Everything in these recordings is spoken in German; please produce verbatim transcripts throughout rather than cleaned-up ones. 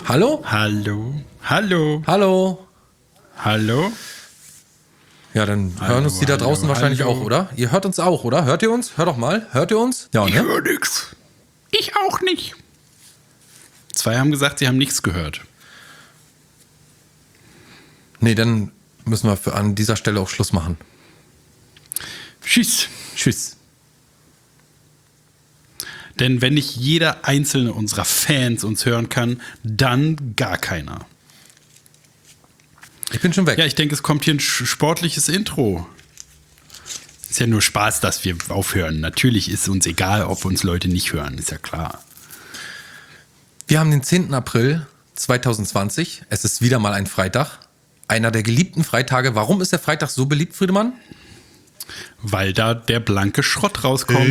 Hallo? Hallo? Hallo? Hallo? Hallo? Ja, dann Hallo, hören uns die da hallo, draußen wahrscheinlich hallo. auch, oder? Ihr hört uns auch, oder? Hört ihr uns? Hör doch mal. Hört ihr uns? Ja, Ich ne? höre nichts. Ich auch nicht. Zwei haben gesagt, sie haben nichts gehört. Nee, dann müssen wir für an dieser Stelle auch Schluss machen. Tschüss. Tschüss. Denn wenn nicht jeder einzelne unserer Fans uns hören kann, dann gar keiner. Ich bin schon weg. Ja, ich denke, es kommt hier ein sch- sportliches Intro. Ist ja nur Spaß, dass wir aufhören. Natürlich ist uns egal, ob uns Leute nicht hören, ist ja klar. Wir haben den zehnten April zweitausendzwanzig. Es ist wieder mal ein Freitag. Einer der geliebten Freitage. Warum ist der Freitag so beliebt, Friedemann? Weil da der blanke Schrott rauskommt.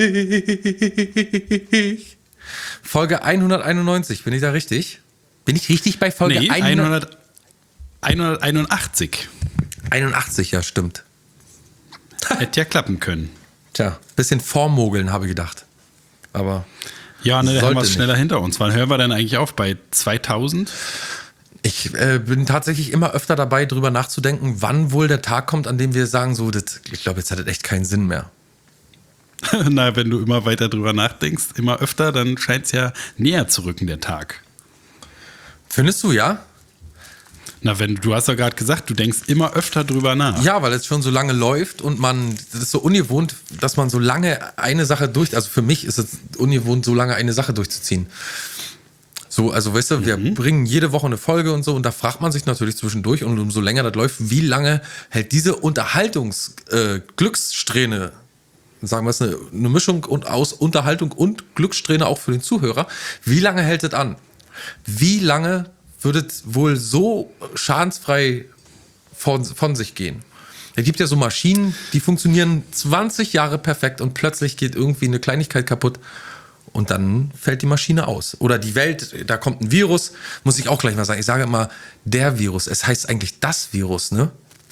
Richtig. Folge hunderteinundneunzig, bin ich da richtig? Bin ich richtig bei Folge Nee, hundert? hunderteinundachtzig. einundachtzig, ja, stimmt. Hätte ja klappen können. Tja, bisschen vormogeln, habe ich gedacht. Aber Ja, ne, da haben sollte wir es nicht. schneller hinter uns. Wann hören wir denn eigentlich auf? Bei zweitausend? Ich äh, bin tatsächlich immer öfter dabei, drüber nachzudenken, wann wohl der Tag kommt, an dem wir sagen, so, das, ich glaube, jetzt hat das echt keinen Sinn mehr. Na, wenn du immer weiter drüber nachdenkst, immer öfter, dann scheint es ja näher zu rücken, der Tag. Findest du, ja? Na, wenn du hast ja gerade gesagt, du denkst immer öfter drüber nach. Ja, weil es schon so lange läuft und man, das ist so ungewohnt, dass man so lange eine Sache durch, also für mich ist es ungewohnt, so lange eine Sache durchzuziehen. So, also weißt du, wir Mhm. bringen jede Woche eine Folge und so und da fragt man sich natürlich zwischendurch und umso länger das läuft, wie lange hält diese Unterhaltungs-Glückssträhne, sagen wir es, eine, eine Mischung und aus Unterhaltung und Glückssträhne auch für den Zuhörer, wie lange hält es an? Wie lange würde es wohl so schadensfrei von, von sich gehen? Es gibt ja so Maschinen, die funktionieren zwanzig Jahre perfekt und plötzlich geht irgendwie eine Kleinigkeit kaputt und dann fällt die Maschine aus. Oder die Welt, da kommt ein Virus, muss ich auch gleich mal sagen. Ich sage immer, der Virus, es heißt eigentlich das Virus, ne?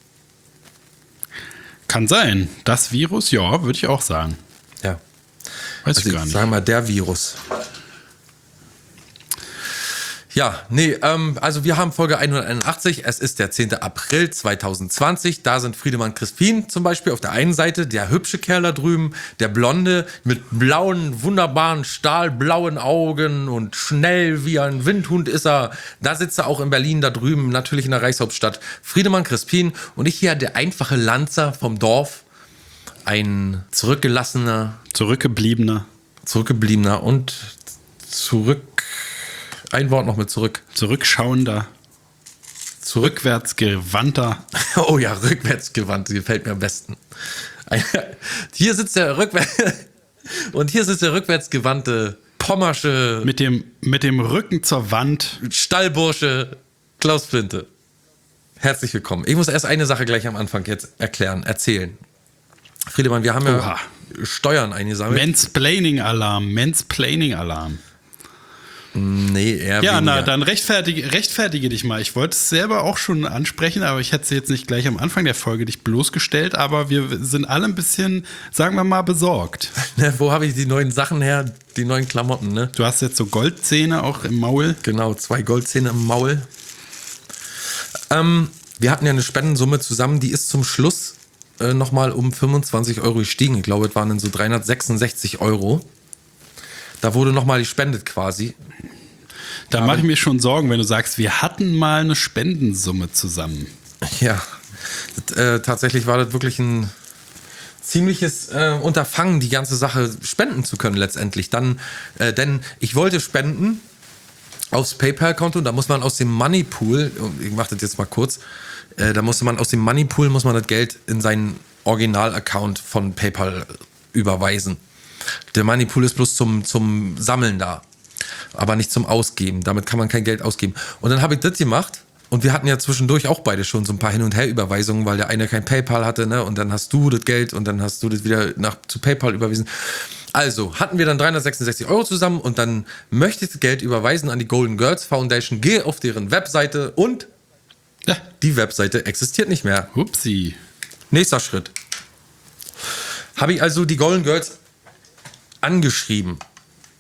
Kann sein. Das Virus, ja, würde ich auch sagen. Ja. Weiß Also ich gar ich nicht. sage mal, der Virus. Ja, nee, ähm, also wir haben Folge hunderteinundachtzig, es ist der zehnten April zweitausendzwanzig, da sind Friedemann Crispin zum Beispiel auf der einen Seite, der hübsche Kerl da drüben, der Blonde mit blauen, wunderbaren, stahlblauen Augen und schnell wie ein Windhund ist er, da sitzt er auch in Berlin da drüben, natürlich in der Reichshauptstadt, Friedemann Crispin und ich hier der einfache Lanzer vom Dorf, ein zurückgelassener, Zurückgebliebener. zurückgebliebener und zurück... Ein Wort noch mit zurück. Zurückschauender. Zurück. Rückwärtsgewandter. Oh ja, rückwärtsgewandt, gefällt mir am besten. Hier sitzt der rückwärts und hier sitzt der rückwärtsgewandte pommersche Mit dem, mit dem Rücken zur Wand. Stallbursche Klaus Flinte. Herzlich willkommen. Ich muss erst eine Sache gleich am Anfang jetzt erklären, erzählen. Friedemann, wir haben ja Oha. Steuern eingesammelt. Mansplaining-Alarm. Mansplaining-Alarm. Nee, eher Ja, weniger. na, dann rechtfertige, rechtfertige dich mal. Ich wollte es selber auch schon ansprechen, aber ich hätte es jetzt nicht gleich am Anfang der Folge dich bloßgestellt, aber wir sind alle ein bisschen, sagen wir mal, besorgt. Ne, wo habe ich die neuen Sachen her? Die neuen Klamotten, ne? Du hast jetzt so Goldzähne auch im Maul. Genau, zwei Goldzähne im Maul. Ähm, wir hatten ja eine Spendensumme zusammen, die ist zum Schluss äh, nochmal um fünfundzwanzig Euro gestiegen. Ich glaube, es waren dann so dreihundertsechsundsechzig Euro. Da wurde nochmal gespendet quasi. Da mache ich mir schon Sorgen, wenn du sagst, wir hatten mal eine Spendensumme zusammen. Ja, das, äh, tatsächlich war das wirklich ein ziemliches äh, Unterfangen, die ganze Sache spenden zu können letztendlich. Dann, äh, denn ich wollte spenden aufs PayPal-Konto, da muss man aus dem Moneypool, ich mache das jetzt mal kurz, äh, da musste man aus dem Moneypool, muss man das Geld in seinen Original-Account von PayPal überweisen. Der Moneypool ist bloß zum, zum Sammeln da, aber nicht zum Ausgeben. Damit kann man kein Geld ausgeben. Und dann habe ich das gemacht und wir hatten ja zwischendurch auch beide schon so ein paar Hin- und Her-Überweisungen, weil der eine kein PayPal hatte, ne? Und dann hast du das Geld und dann hast du das wieder nach, zu PayPal überwiesen. Also hatten wir dann dreihundertsechsundsechzig Euro zusammen und dann möchte ich das Geld überweisen an die Golden Girls Foundation, gehe auf deren Webseite und Ja. die Webseite existiert nicht mehr. Upsi. Nächster Schritt. Habe ich also die Golden Girls angeschrieben.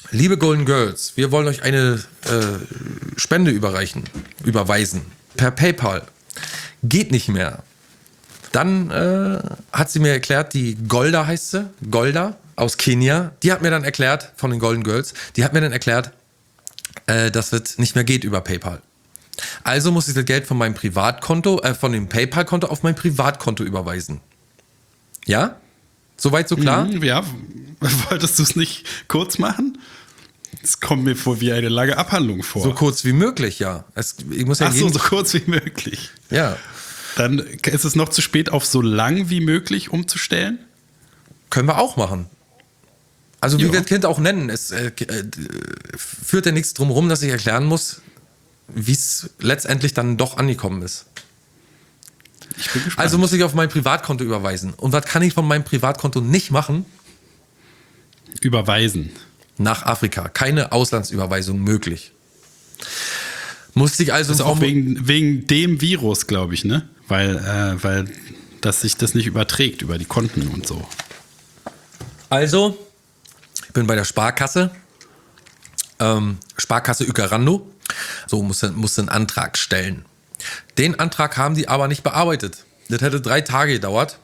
liebe Golden Girls, wir wollen euch eine äh, Spende überreichen, überweisen, per PayPal. Geht nicht mehr. Dann äh, hat sie mir erklärt, die Golda heißt sie, Golda aus Kenia, die hat mir dann erklärt, von den Golden Girls, die hat mir dann erklärt, äh, dass das nicht mehr geht über PayPal. Also muss ich das Geld von meinem Privatkonto, äh, von dem PayPal-Konto auf mein Privatkonto überweisen. Ja? Soweit so klar? Mhm, ja, wolltest du es nicht kurz machen? Es kommt mir vor wie eine lange Abhandlung vor. So kurz wie möglich, ja. Es, ich muss ja Ach so, jeden, so kurz wie möglich. Ja. Dann ist es noch zu spät, auf so lang wie möglich umzustellen? Können wir auch machen. Also wie Ja. wir das Kind auch nennen, es äh, äh, führt ja nichts drum rum, dass ich erklären muss, wie es letztendlich dann doch angekommen ist. Ich bin gespannt. Also muss ich auf mein Privatkonto überweisen. Und was kann ich von meinem Privatkonto nicht machen? Überweisen. Nach Afrika. Keine Auslandsüberweisung möglich. Musste ich also... Das ist auch vom- wegen, wegen dem Virus, glaube ich, ne? Weil, äh, weil dass sich das nicht überträgt über die Konten und so. Also, ich bin bei der Sparkasse. Ähm, Sparkasse Ukarando. So, musste, musste einen Antrag stellen. Den Antrag haben die aber nicht bearbeitet. Das hätte drei Tage gedauert.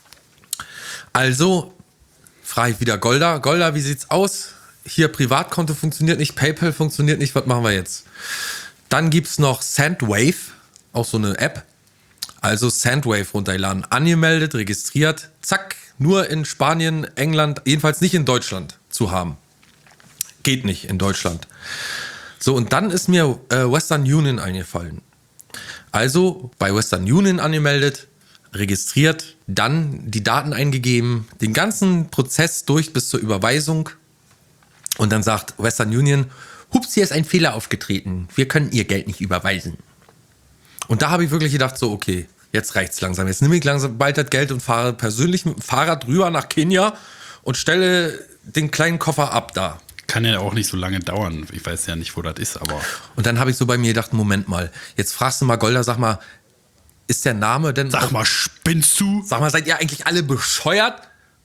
Also frage ich wieder Golda. Golda, wie sieht's aus? Hier Privatkonto funktioniert nicht, PayPal funktioniert nicht. Was machen wir jetzt? Dann gibt's noch Sandwave, auch so eine App. Also Sandwave runterladen. Angemeldet, registriert. Zack, nur in Spanien, England, jedenfalls nicht in Deutschland zu haben. Geht nicht in Deutschland. So, und dann ist mir äh, Western Union eingefallen. Also bei Western Union angemeldet, registriert, dann die Daten eingegeben, den ganzen Prozess durch bis zur Überweisung. Und dann sagt Western Union, hups, hier ist ein Fehler aufgetreten. Wir können Ihr Geld nicht überweisen. Und da habe ich wirklich gedacht, so okay, jetzt reicht's langsam. Jetzt nehme ich langsam bald das Geld und fahre persönlich mit dem Fahrrad rüber nach Kenia und stelle den kleinen Koffer ab da. Kann ja auch nicht so lange dauern. Ich weiß ja nicht, wo das ist, aber. Und dann habe ich so bei mir gedacht, Moment mal, jetzt fragst du mal Golda, sag mal, ist der Name denn... Sag mal, spinnst du? Sag mal, seid ihr eigentlich alle bescheuert?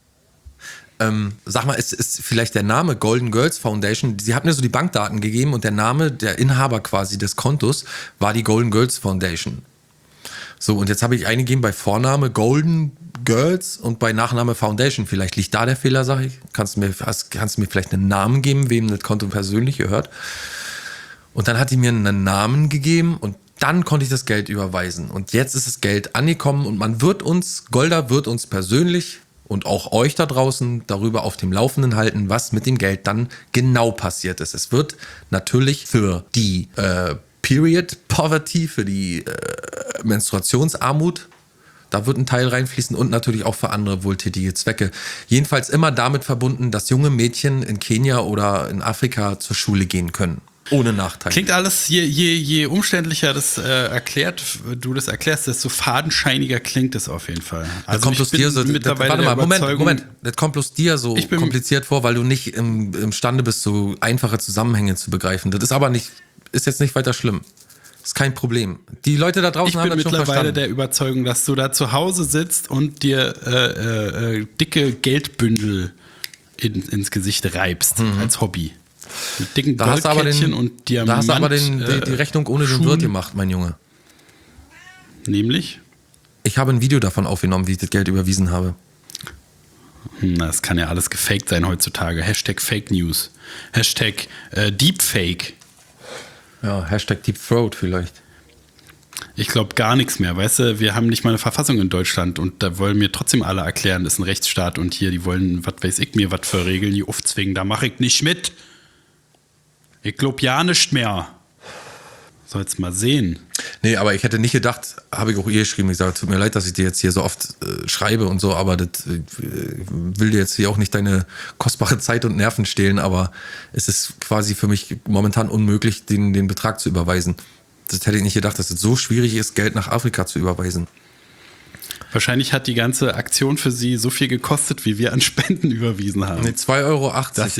Ähm, sag mal, ist, ist vielleicht der Name Golden Girls Foundation, sie hat mir so die Bankdaten gegeben und der Name, der Inhaber quasi des Kontos war die Golden Girls Foundation. So, und jetzt habe ich eingegeben bei Vorname Golden Girls und bei Nachname Foundation. Vielleicht liegt da der Fehler, sag ich. Kannst du mir, hast, kannst du mir vielleicht einen Namen geben, wem das Konto persönlich gehört? Und dann hat die mir einen Namen gegeben und dann konnte ich das Geld überweisen. Und jetzt ist das Geld angekommen und man wird uns, Golda wird uns persönlich und auch euch da draußen darüber auf dem Laufenden halten, was mit dem Geld dann genau passiert ist. Es wird natürlich für die äh, Period Poverty, für die äh, Menstruationsarmut, da wird ein Teil reinfließen und natürlich auch für andere wohltätige Zwecke. Jedenfalls immer damit verbunden, dass junge Mädchen in Kenia oder in Afrika zur Schule gehen können. Ohne Nachteil. Klingt alles, je, je, je umständlicher das äh, erklärt, du das erklärst, desto fadenscheiniger klingt es auf jeden Fall. Das kommt bloß dir so, das, warte mal, Moment, Moment, das kommt bloß dir so kompliziert vor, weil du nicht im, imstande bist, so einfache Zusammenhänge zu begreifen. Das ist aber nicht, ist jetzt nicht weiter schlimm. Ist kein Problem. Die Leute da draußen ich haben bin das schon mittlerweile verstanden. der Überzeugung, dass du da zu Hause sitzt und dir äh, äh, dicke Geldbündel in, ins Gesicht reibst Mhm. als Hobby. Mit dicken Da hast du aber Goldkettchen den, und Diamant. da hast du aber den, die, die äh, Rechnung ohne den Schuhen. Wirt gemacht, mein Junge. Nämlich? Ich habe ein Video davon aufgenommen, wie ich das Geld überwiesen habe. Hm, das kann ja alles gefaked sein heutzutage. Hashtag Fake News. Hashtag äh, Deepfake. Ja, Hashtag Deep Throat vielleicht. Ich glaube gar nichts mehr, weißt du, wir haben nicht mal eine Verfassung in Deutschland und da wollen mir trotzdem alle erklären, das ist ein Rechtsstaat und hier, die wollen, was weiß ich mir, was für Regeln die aufzwingen, da mache ich nicht mit. Ich glaube ja nicht mehr. Soll's mal sehen. Nee, aber ich hätte nicht gedacht, habe ich auch ihr geschrieben, ich sage, tut mir leid, dass ich dir jetzt hier so oft äh, schreibe und so, aber das äh, will dir jetzt hier auch nicht deine kostbare Zeit und Nerven stehlen, aber es ist quasi für mich momentan unmöglich, den, den Betrag zu überweisen. Das hätte ich nicht gedacht, dass es so schwierig ist, Geld nach Afrika zu überweisen. Wahrscheinlich hat die ganze Aktion für sie so viel gekostet, wie wir an Spenden überwiesen haben. Nee, zwei Euro achtzig.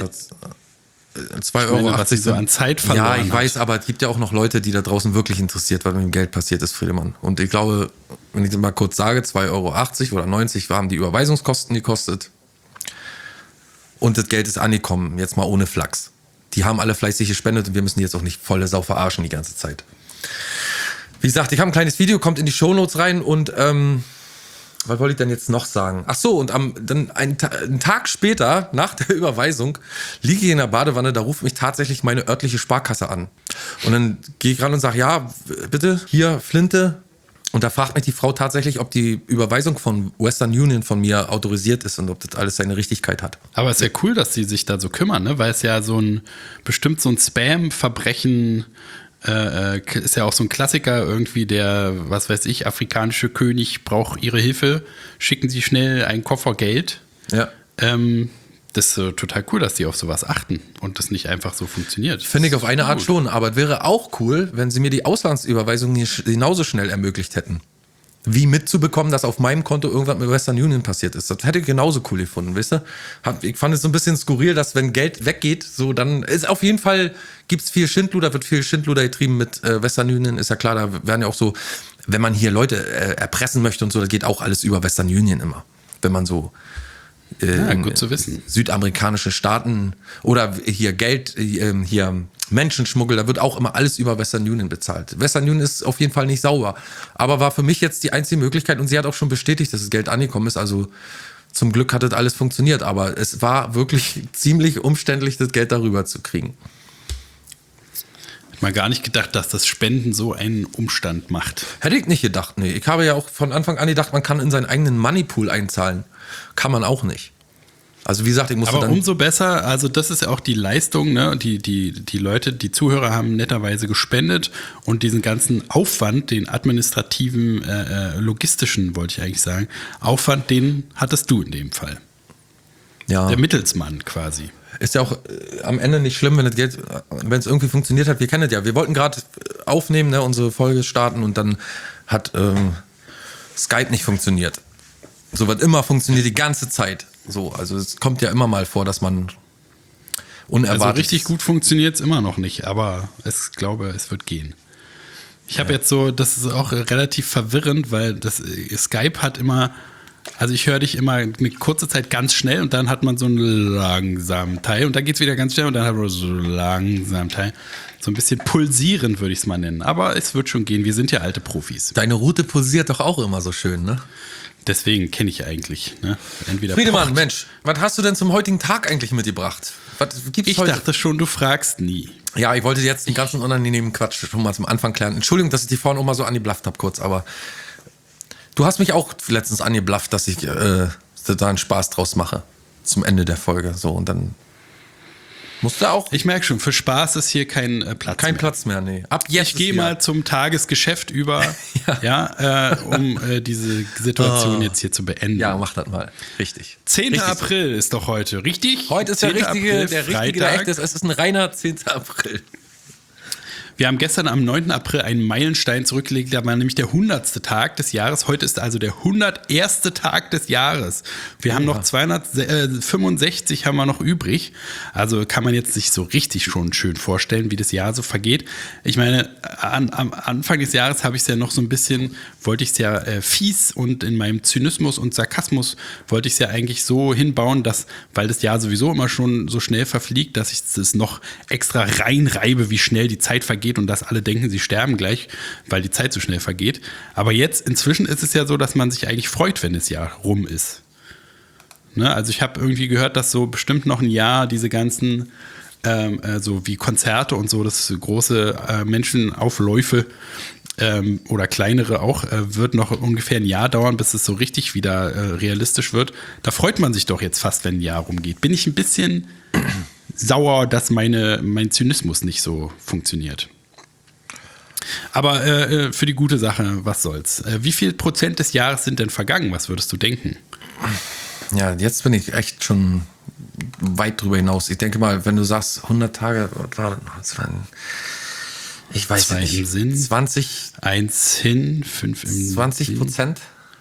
zwei Euro meine, was sie achtzig so an Zeit verloren Ja, ich hat. weiß, aber es gibt ja auch noch Leute, die da draußen wirklich interessiert, was mit dem Geld passiert ist, Friedemann. Und ich glaube, wenn ich das mal kurz sage, zwei Euro achtzig oder neunzig haben die Überweisungskosten gekostet. Und das Geld ist angekommen, jetzt mal ohne Flachs. die haben alle fleißig gespendet und wir müssen die jetzt auch nicht volle Sau verarschen die ganze Zeit. Wie gesagt, ich habe ein kleines Video, kommt in die Shownotes rein und ähm, was wollte ich denn jetzt noch sagen? Ach so, und am, dann einen, Ta- einen Tag später, nach der Überweisung, liege ich in der Badewanne, da ruft mich tatsächlich meine örtliche Sparkasse an. Und dann gehe ich ran und sage, ja, bitte, hier, Flinte. Und da fragt mich die Frau tatsächlich, ob die Überweisung von Western Union von mir autorisiert ist und ob das alles seine Richtigkeit hat. Aber es ist ja cool, dass die sich da so kümmern, ne? Weil es ja so ein, bestimmt so ein Spam-Verbrechen Äh, ist ja auch so ein Klassiker irgendwie, der, was weiß ich, afrikanische König braucht ihre Hilfe, schicken sie schnell einen Koffer Geld. Ja. Ähm, das ist äh, total cool, dass die auf sowas achten und das nicht einfach so funktioniert. Finde ich auf eine Art gut. schon, aber es wäre auch cool, wenn sie mir die Auslandsüberweisung genauso schnell ermöglicht hätten. Wie mitzubekommen, dass auf meinem Konto irgendwas mit Western Union passiert ist. Das hätte ich genauso cool gefunden, weißt du? Ich fand es so ein bisschen skurril, dass wenn Geld weggeht, so dann ist auf jeden Fall, gibt es viel Schindluder, wird viel Schindluder getrieben mit äh, Western Union, ist ja klar, da werden ja auch so, wenn man hier Leute äh, erpressen möchte und so, da geht auch alles über Western Union immer. Wenn man so äh, Ja, gut zu wissen. südamerikanische Staaten oder hier Geld, äh, hier Menschenschmuggel, da wird auch immer alles über Western Union bezahlt. Western Union ist auf jeden Fall nicht sauber, aber war für mich jetzt die einzige Möglichkeit und sie hat auch schon bestätigt, dass das Geld angekommen ist, also zum Glück hat das alles funktioniert, aber es war wirklich ziemlich umständlich, das Geld darüber zu kriegen. Ich habe mal gar nicht gedacht, dass das Spenden so einen Umstand macht. Hätte ich nicht gedacht, nee. Ich habe ja auch von Anfang an gedacht, man kann in seinen eigenen Moneypool einzahlen. Kann man auch nicht. Also wie gesagt, ich musste Aber dann... umso besser, also das ist ja auch die Leistung, ne? Die, die, die Leute, die Zuhörer haben netterweise gespendet und diesen ganzen Aufwand, den administrativen, äh, logistischen, wollte ich eigentlich sagen, Aufwand, den hattest du in dem Fall. Ja. Der Mittelsmann quasi. Ist ja auch äh, am Ende nicht schlimm, wenn das Geld, wenn es irgendwie funktioniert hat. Wir kennen das ja. Wir wollten gerade aufnehmen, ne, unsere Folge starten und dann hat ähm, Skype nicht funktioniert. So wird immer funktioniert die ganze Zeit. So, also es kommt ja immer mal vor, dass man unerwartet. Also richtig gut funktioniert es immer noch nicht, aber ich glaube, es wird gehen. Ich habe Ja. jetzt so, das ist auch relativ verwirrend, weil das äh, Skype hat immer, also ich höre dich immer eine kurze Zeit ganz schnell und dann hat man so einen langsamen Teil und dann geht es wieder ganz schnell und dann hat man so einen langsamen Teil. So ein bisschen pulsierend würde ich es mal nennen, aber es wird schon gehen, wir sind ja alte Profis. Deine Route pulsiert doch auch immer so schön, ne? Deswegen kenne ich eigentlich, ne? Entweder Friedemann, pocht. Mensch, was hast du denn zum heutigen Tag eigentlich mitgebracht? Was gibt's Ich heute? dachte schon, du fragst nie. Ja, ich wollte jetzt den ganzen unangenehmen Quatsch schon mal zum Anfang klären. Entschuldigung, dass ich die vorhin auch mal so angeblafft habe kurz, aber du hast mich auch letztens angeblafft, dass ich äh, da einen Spaß draus mache zum Ende der Folge. So, und dann musst du auch Ich merke schon, für Spaß ist hier kein äh, Platz kein mehr. Platz mehr, nee. Ab jetzt Ich gehe ist wieder- mal zum Tagesgeschäft über, Ja. ja, äh, um äh, diese Situation Oh. jetzt hier zu beenden. Ja, mach das mal. Richtig. zehnter Richtig. April ist doch heute, richtig? Heute ist der zehnter richtige, April, der richtige, der Freitag. echte. Es ist ein reiner zehnter April. Wir haben gestern am neunten April einen Meilenstein zurückgelegt, da war nämlich der hundertste Tag des Jahres. Heute ist also der hunderterste Tag des Jahres. Wir haben noch zweihundertfünfundsechzig haben wir noch übrig. Also kann man jetzt sich so richtig schon schön vorstellen, wie das Jahr so vergeht. Ich meine, an, am Anfang des Jahres habe ich es ja noch so ein bisschen, wollte ich es ja äh, fies und in meinem Zynismus und Sarkasmus wollte ich es ja eigentlich so hinbauen, dass, weil das Jahr sowieso immer schon so schnell verfliegt, dass ich es noch extra reinreibe, wie schnell die Zeit vergeht und dass alle denken, sie sterben gleich, weil die Zeit so schnell vergeht. Aber jetzt, inzwischen ist es ja so, dass man sich eigentlich freut, wenn das Jahr rum ist. Ne? Also ich habe irgendwie gehört, dass so bestimmt noch ein Jahr diese ganzen, ähm, äh, so wie Konzerte und so, das große äh, Menschenaufläufe ähm, oder kleinere auch, äh, wird noch ungefähr ein Jahr dauern, bis es so richtig wieder äh, realistisch wird. Da freut man sich doch jetzt fast, wenn ein Jahr rumgeht. Bin ich ein bisschen sauer, dass meine, mein Zynismus nicht so funktioniert. Aber äh, für die gute Sache, was soll's. Äh, wie viel Prozent des Jahres sind denn vergangen? Was würdest du denken? Ja, jetzt bin ich echt schon weit drüber hinaus. Ich denke mal, wenn du sagst hundert Tage, was war das dann? Ich weiß Zwei nicht. im Sinn. zwanzig, Eins hin, fünf im zwanzig Prozent?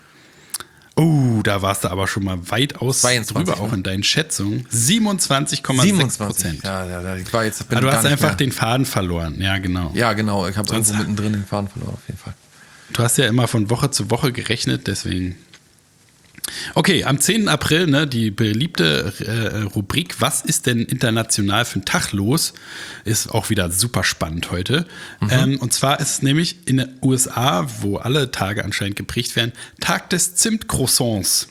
Oh, da warst du aber schon mal weitaus zweiundzwanzig, drüber, auch ne? in deinen Schätzungen. siebenundzwanzig Komma sechs Prozent. Ja, ja, ja, ich war jetzt, bin Ah, du gar hast nicht einfach mehr. den Faden verloren. Ja, genau. Ja, genau. Ich habe Sonst- irgendwo mittendrin den Faden verloren, auf jeden Fall. Du hast ja immer von Woche zu Woche gerechnet, deswegen. Okay, am zehnten April, ne, die beliebte äh, Rubrik Was ist denn international für ein Tag los? Ist auch wieder super spannend heute. Mhm. Ähm, und zwar ist es nämlich in den U S A, wo alle Tage anscheinend geprägt werden, Tag des Zimtcroissants.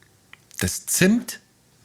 Des Zimt?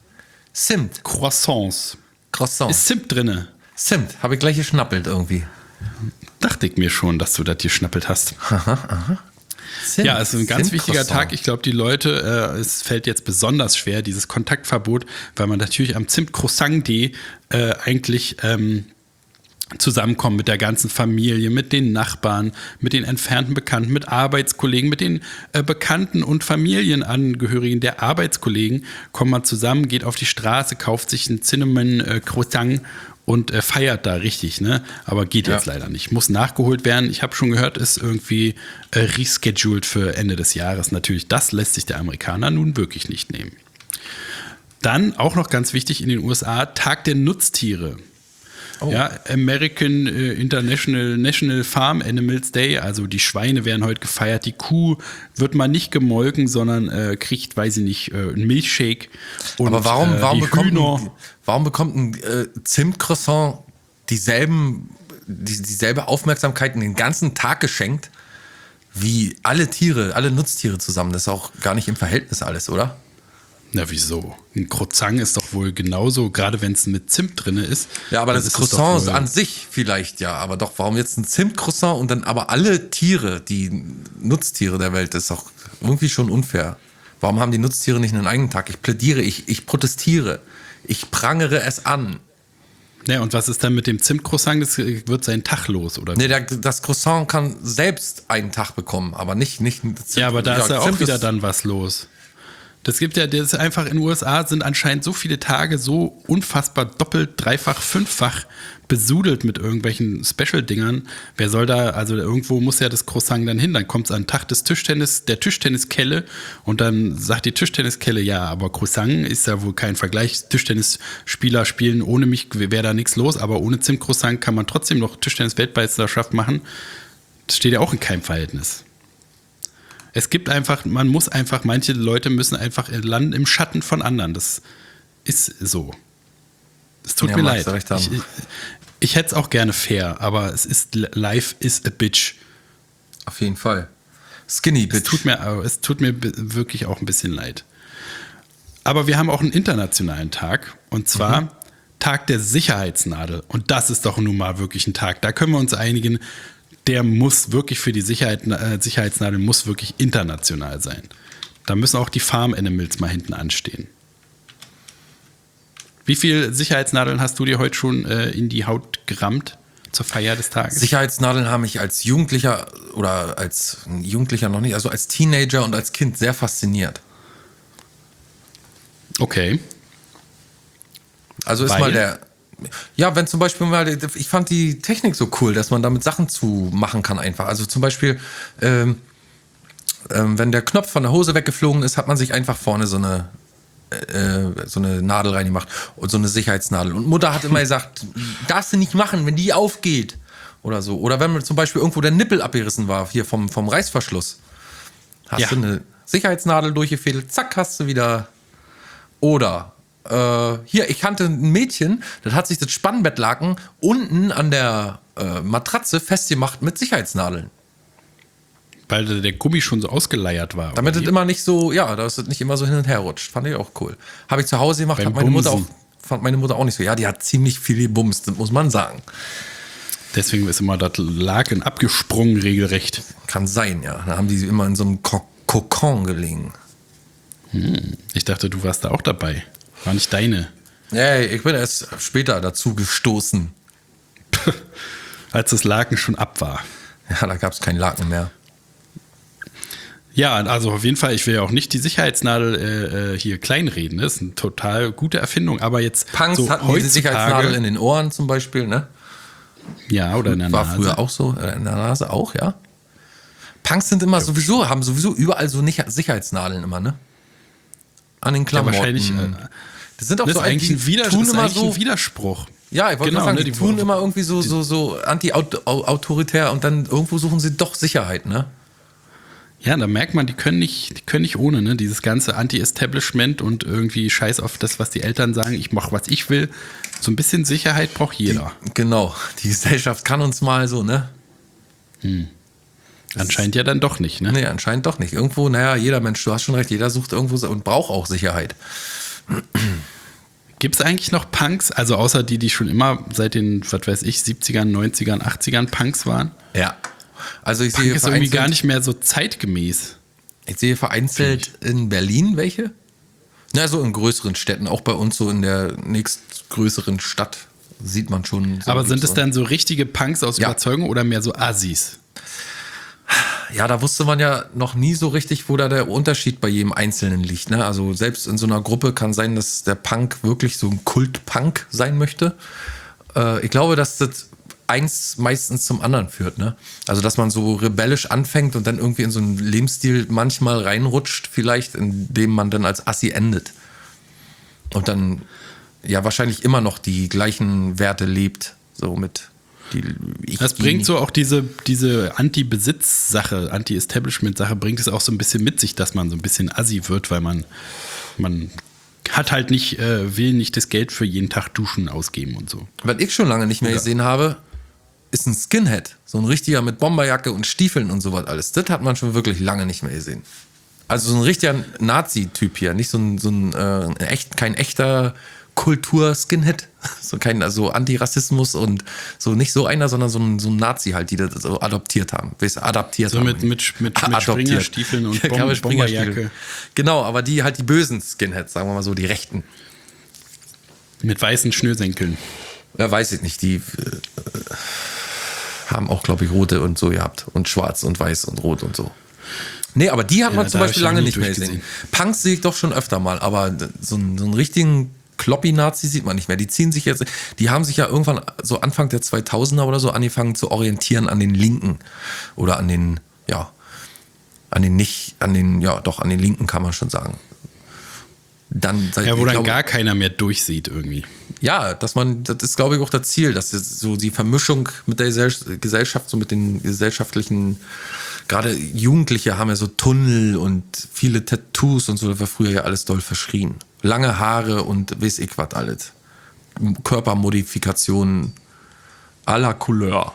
Zimt. Croissants. Croissant. Ist Zimt drinne? Zimt, habe ich gleich geschnappelt irgendwie. Dachte ich mir schon, dass du das geschnappelt hast. Aha, aha. Zimt, ja, es ist ein ganz wichtiger Zimtcroissant. Tag. Ich glaube, die Leute, äh, es fällt jetzt besonders schwer, dieses Kontaktverbot, weil man natürlich am Zimtcroissant-Day äh, eigentlich ähm, zusammenkommt mit der ganzen Familie, mit den Nachbarn, mit den entfernten Bekannten, mit Arbeitskollegen, mit den äh, Bekannten und Familienangehörigen der Arbeitskollegen, kommt man zusammen, geht auf die Straße, kauft sich ein Cinnamon äh, Croissant und äh, feiert da richtig, ne? Aber geht jetzt ja. leider nicht. Muss nachgeholt werden. Ich habe schon gehört, ist irgendwie äh, rescheduled für Ende des Jahres. Natürlich, das lässt sich der Amerikaner nun wirklich nicht nehmen. Dann auch noch ganz wichtig in den U S A, Tag der Nutztiere. Oh. Ja, American äh, International National Farm Animals Day, also die Schweine werden heute gefeiert, die Kuh wird mal nicht gemolken, sondern äh, kriegt, weiß ich nicht, äh, einen Milchshake. Und, aber warum, äh, warum, bekommt Hühner, ein, warum bekommt ein äh, Zimtcroissant dieselben, die, dieselbe Aufmerksamkeit den ganzen Tag geschenkt wie alle Tiere, alle Nutztiere zusammen? Das ist auch gar nicht im Verhältnis alles, oder? Na wieso? Ein Croissant ist doch wohl genauso, gerade wenn es mit Zimt drin ist. Ja, aber das, das Croissant ist an sich vielleicht ja, aber doch, warum jetzt ein Zimtcroissant und dann aber alle Tiere, die Nutztiere der Welt, das ist doch irgendwie schon unfair. Warum haben die Nutztiere nicht einen eigenen Tag? Ich plädiere, ich, ich protestiere, ich prangere es an. Ja, und was ist dann mit dem Zimtcroissant? Das wird seinen Tag los, oder? Nee, der, das Croissant kann selbst einen Tag bekommen, aber nicht... nicht Zimt, ja, aber da ja, ist ja auch Zimt wieder ist, dann was los. Das gibt ja, das ist einfach in den U S A sind anscheinend so viele Tage so unfassbar doppelt, dreifach, fünffach besudelt mit irgendwelchen Special-Dingern. Wer soll da, also irgendwo muss ja das Croissant dann hin, dann kommt es an den Tag des Tischtennis, der Tischtenniskelle und dann sagt die Tischtenniskelle, ja, aber Croissant ist ja wohl kein Vergleich. Tischtennisspieler spielen ohne mich, wäre da nichts los, aber ohne Zimtcroissant kann man trotzdem noch Tischtennis-Weltmeisterschaft machen. Das steht ja auch in keinem Verhältnis. Es gibt einfach, man muss einfach, manche Leute müssen einfach landen im Schatten von anderen. Das ist so. Es tut ja, mir leid. Ich, ich, ich hätte es auch gerne fair, aber es ist, life is a bitch. Auf jeden Fall. Skinny bitch. Es tut mir, es tut mir wirklich auch ein bisschen leid. Aber wir haben auch einen internationalen Tag und zwar mhm. Tag der Sicherheitsnadel. Und das ist doch nun mal wirklich ein Tag. Da können wir uns einigen, der muss wirklich für die Sicherheit, äh, Sicherheitsnadel muss wirklich international sein. Da müssen auch die Farm Animals mal hinten anstehen. Wie viele Sicherheitsnadeln hast du dir heute schon äh, in die Haut gerammt zur Feier des Tages? Sicherheitsnadeln haben mich als Jugendlicher oder als Jugendlicher noch nicht, also als Teenager und als Kind sehr fasziniert. Okay. Also ist Weil? mal der... Ja, wenn zum Beispiel mal, ich fand die Technik so cool, dass man damit Sachen zu machen kann einfach. Also zum Beispiel, ähm, ähm, wenn der Knopf von der Hose weggeflogen ist, hat man sich einfach vorne so eine, äh, so eine Nadel reingemacht und so eine Sicherheitsnadel. Und Mutter hat immer gesagt, darfst du nicht machen, wenn die aufgeht oder so. Oder wenn zum Beispiel irgendwo der Nippel abgerissen war, hier vom, vom Reißverschluss, hast ja. du eine Sicherheitsnadel durchgefädelt, zack, hast du wieder. Oder Äh, hier, ich kannte ein Mädchen, das hat sich das Spannbettlaken unten an der äh, Matratze festgemacht mit Sicherheitsnadeln. Weil der Gummi schon so ausgeleiert war. Damit es immer nicht so, ja, dass es nicht immer so hin und her rutscht. Fand ich auch cool. Habe ich zu Hause gemacht, hat meine Mutter auch, fand meine Mutter auch nicht so. Ja, die hat ziemlich viel gebumst, das muss man sagen. Deswegen ist immer das Laken abgesprungen, regelrecht. Kann sein, ja. Da haben die immer in so einem Kokon gelegen. Hm. Ich dachte, du warst da auch dabei. War nicht deine. Nee, ich bin erst später dazu gestoßen. Als das Laken schon ab war. Ja, da gab es kein Laken mehr. Ja, also auf jeden Fall, ich will ja auch nicht die Sicherheitsnadel äh, hier kleinreden. Das ist eine total gute Erfindung. Aber jetzt Punks so hatten diese Sicherheitsnadel in den Ohren zum Beispiel, ne? Ja, oder in der War Nase. War früher auch so, äh, in der Nase auch, ja. Punks sind immer sowieso, haben sowieso überall so nicht Sicherheitsnadeln immer, ne? An den Klamotten. Ja, wahrscheinlich. Äh, das sind auch das so ist eigentlich ein, Wider- tun das ist immer eigentlich so, ein Widerspruch. Ja, ich wollte genau, sagen, ne, die, die tun die, immer irgendwie so, so, so anti-autoritär und dann irgendwo suchen sie doch Sicherheit, ne? Ja, da merkt man, die können nicht, die können nicht ohne, ne? Dieses ganze Anti-Establishment und irgendwie Scheiß auf das, was die Eltern sagen, ich mache, was ich will. So ein bisschen Sicherheit braucht jeder. Die, genau, die Gesellschaft kann uns mal so, ne? Hm. Anscheinend ja dann doch nicht, ne? Nee, anscheinend doch nicht. Irgendwo, naja, jeder Mensch, du hast schon recht, jeder sucht irgendwo und braucht auch Sicherheit. Gibt es eigentlich noch Punks, also außer die, die schon immer seit den, was weiß ich, siebzigern, neunzigern, achtzigern Punks waren? Ja. Also ich Punk sehe ist irgendwie gar nicht mehr so zeitgemäß. Ich sehe vereinzelt in Berlin welche. Na, so in größeren Städten, auch bei uns so in der nächstgrößeren Stadt sieht man schon. So Aber sind es so. dann so richtige Punks aus Ja. Überzeugung oder mehr so Assis? Ja, da wusste man ja noch nie so richtig, wo da der Unterschied bei jedem Einzelnen liegt. Ne? Also selbst in so einer Gruppe kann sein, dass der Punk wirklich so ein Kult-Punk sein möchte. Äh, ich glaube, dass das eins meistens zum anderen führt. Ne? Also dass man so rebellisch anfängt und dann irgendwie in so einen Lebensstil manchmal reinrutscht, vielleicht, in dem man dann als Assi endet. Und dann ja wahrscheinlich immer noch die gleichen Werte lebt. So mit die ich Das bringt so auch diese, diese Anti-Besitz-Sache, Anti-Establishment-Sache, bringt es auch so ein bisschen mit sich, dass man so ein bisschen Assi wird, weil man, man hat halt nicht, äh, will nicht das Geld für jeden Tag Duschen ausgeben und so. Was ich schon lange nicht mehr Ja. gesehen habe, ist ein Skinhead. So ein richtiger mit Bomberjacke und Stiefeln und sowas alles. Das hat man schon wirklich lange nicht mehr gesehen. Also so ein richtiger Nazi-Typ hier. Nicht so ein, so ein äh, echt, kein echter Kultur-Skinhead. So kein also Antirassismus und so nicht so einer, sondern so ein, so ein Nazi halt, die das so adoptiert haben. Weißt du, adaptiert So haben. mit, mit, mit, mit Adoptiert. Springerstiefeln und Ja, Bom mit Springerstiefeln. Bomberjacke. Genau, aber die halt die bösen Skinheads, sagen wir mal so, die Rechten. Mit weißen Schnürsenkeln. Ja, weiß ich nicht. Die äh, haben auch, glaube ich, rote und so gehabt. Und schwarz und weiß und rot und so. Nee, aber die hat Ja, man zum da hab Beispiel ich noch lange nie nicht mehr durchgesehen. gesehen. Punks sehe ich doch schon öfter mal, aber so einen, so einen richtigen Kloppi-Nazi sieht man nicht mehr. Die ziehen sich jetzt, die haben sich ja irgendwann so Anfang der zweitausender oder so angefangen zu orientieren an den Linken. Oder an den, ja, an den nicht, an den, ja, doch, an den Linken kann man schon sagen. Dann, seit, Ja, wo ich dann glaube- gar keiner mehr durchsieht irgendwie. ja, dass man, das ist, glaube ich, auch das Ziel, dass jetzt so die Vermischung mit der Gesell- Gesellschaft, so mit den gesellschaftlichen, gerade Jugendliche haben ja so Tunnel und viele Tattoos und so, das war früher ja alles doll verschrien. Lange Haare und weiß ich was alles. Körpermodifikationen à la Couleur.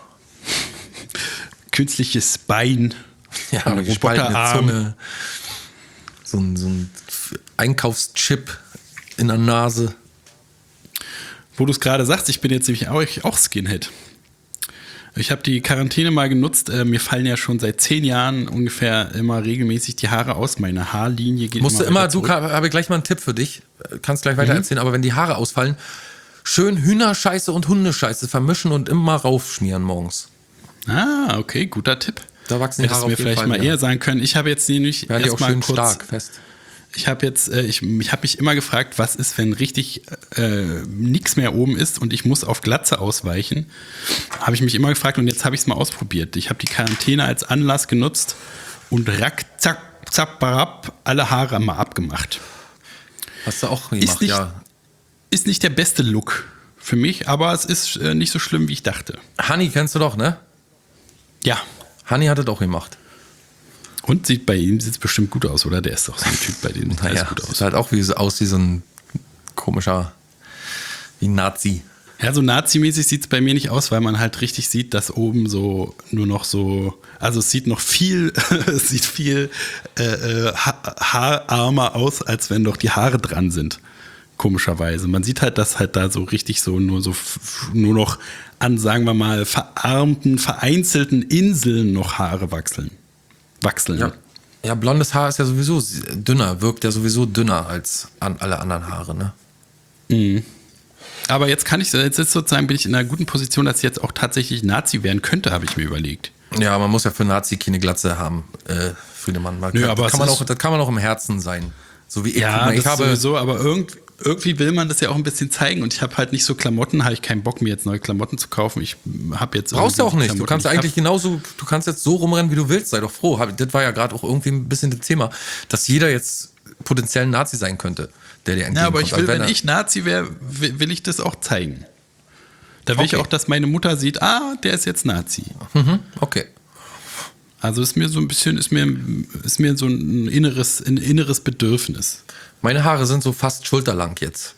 Künstliches Bein. Ja, Eine eine gespaltene Roboterarm. Zunge. So ein, so ein Einkaufschip in der Nase. Wo du es gerade sagst, ich bin jetzt nämlich auch, auch Skinhead. Ich habe die Quarantäne mal genutzt. Äh, mir fallen ja schon seit zehn Jahren ungefähr immer regelmäßig die Haare aus. Meine Haarlinie geht Musst du immer immer, weiter du zurück. kann- habe gleich mal einen Tipp für dich. Kannst gleich weiter Mhm. erzählen, aber wenn die Haare ausfallen, schön Hühnerscheiße und Hundescheiße vermischen und immer raufschmieren morgens. Ah, okay, guter Tipp. Da wachsen die Hättest Haare du mir auf jeden vielleicht Fall mal wieder. eher sagen können. Ich habe jetzt nämlich Werden die auch erstmal schön kurz. stark fest. Ich habe jetzt, äh, ich, ich habe mich immer gefragt, was ist, wenn richtig äh, nichts mehr oben ist und ich muss auf Glatze ausweichen. Habe ich mich immer gefragt und jetzt habe ich es mal ausprobiert. Ich habe die Quarantäne als Anlass genutzt und rack, zack, zack, barab, alle Haare mal abgemacht. Hast du auch gemacht, nicht- ja. Ist nicht der beste Look für mich, aber es ist äh, nicht so schlimm, wie ich dachte. Hanni kennst du doch, ne? Ja. Hanni hat das auch gemacht. Und sieht bei ihm sieht bestimmt gut aus, oder? Der ist doch so ein Typ, bei dem sieht alles Naja, gut sieht aus. halt auch wie, so aus wie so ein komischer, wie ein Nazi. Ja, so nazimäßig sieht es bei mir nicht aus, weil man halt richtig sieht, dass oben so nur noch so, also es sieht noch viel, es sieht viel äh, äh, ha haararmer aus, als wenn doch die Haare dran sind. Komischerweise. Man sieht halt, dass halt da so richtig so nur so f- nur noch an, sagen wir mal, verarmten, vereinzelten Inseln noch Haare wachseln. Wachseln. Ja. Ja, blondes Haar ist ja sowieso dünner, wirkt ja sowieso dünner als an alle anderen Haare, ne? Aber jetzt kann ich, jetzt ist sozusagen, bin ich in einer guten Position, dass ich jetzt auch tatsächlich Nazi werden könnte, habe ich mir überlegt. Ja, man muss ja für Nazi keine Glatze haben, äh, Friedemann. Man Nö, kann, aber das, kann es man ist- auch, das kann man auch im Herzen sein. So wie ich. Ja, Guck mal, ich das habe, sowieso, aber irgend, irgendwie will man das ja auch ein bisschen zeigen und ich habe halt nicht so Klamotten, habe ich keinen Bock, mir jetzt neue Klamotten zu kaufen. Ich habe jetzt brauchst du auch irgendwie nicht. Du Klamotten. kannst Ich eigentlich hab- genauso, du kannst jetzt so rumrennen, wie du willst. Sei doch froh. Hab- Das war ja gerade auch irgendwie ein bisschen das Thema, dass jeder jetzt potenziell ein Nazi sein könnte, der dir Ja, entgegenkommt. aber ich will, Also wenn er- ich Nazi wäre, will, will ich das auch zeigen. Da will ich Okay. auch, dass meine Mutter sieht, ah, der ist jetzt Nazi. Mhm, okay. Also ist mir so ein bisschen, ist mir, ist mir so ein inneres, ein inneres Bedürfnis. Meine Haare sind so fast schulterlang jetzt.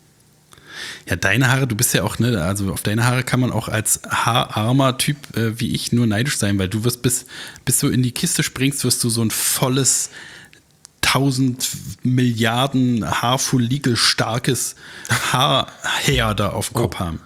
Ja, deine Haare, du bist ja auch, ne, also auf deine Haare kann man auch als haararmer Typ äh, wie ich nur neidisch sein, weil du wirst bis, bis du in die Kiste springst, wirst du so ein volles tausend Milliarden Haarfollikel starkes Haarheer da auf dem Kopf oh. haben.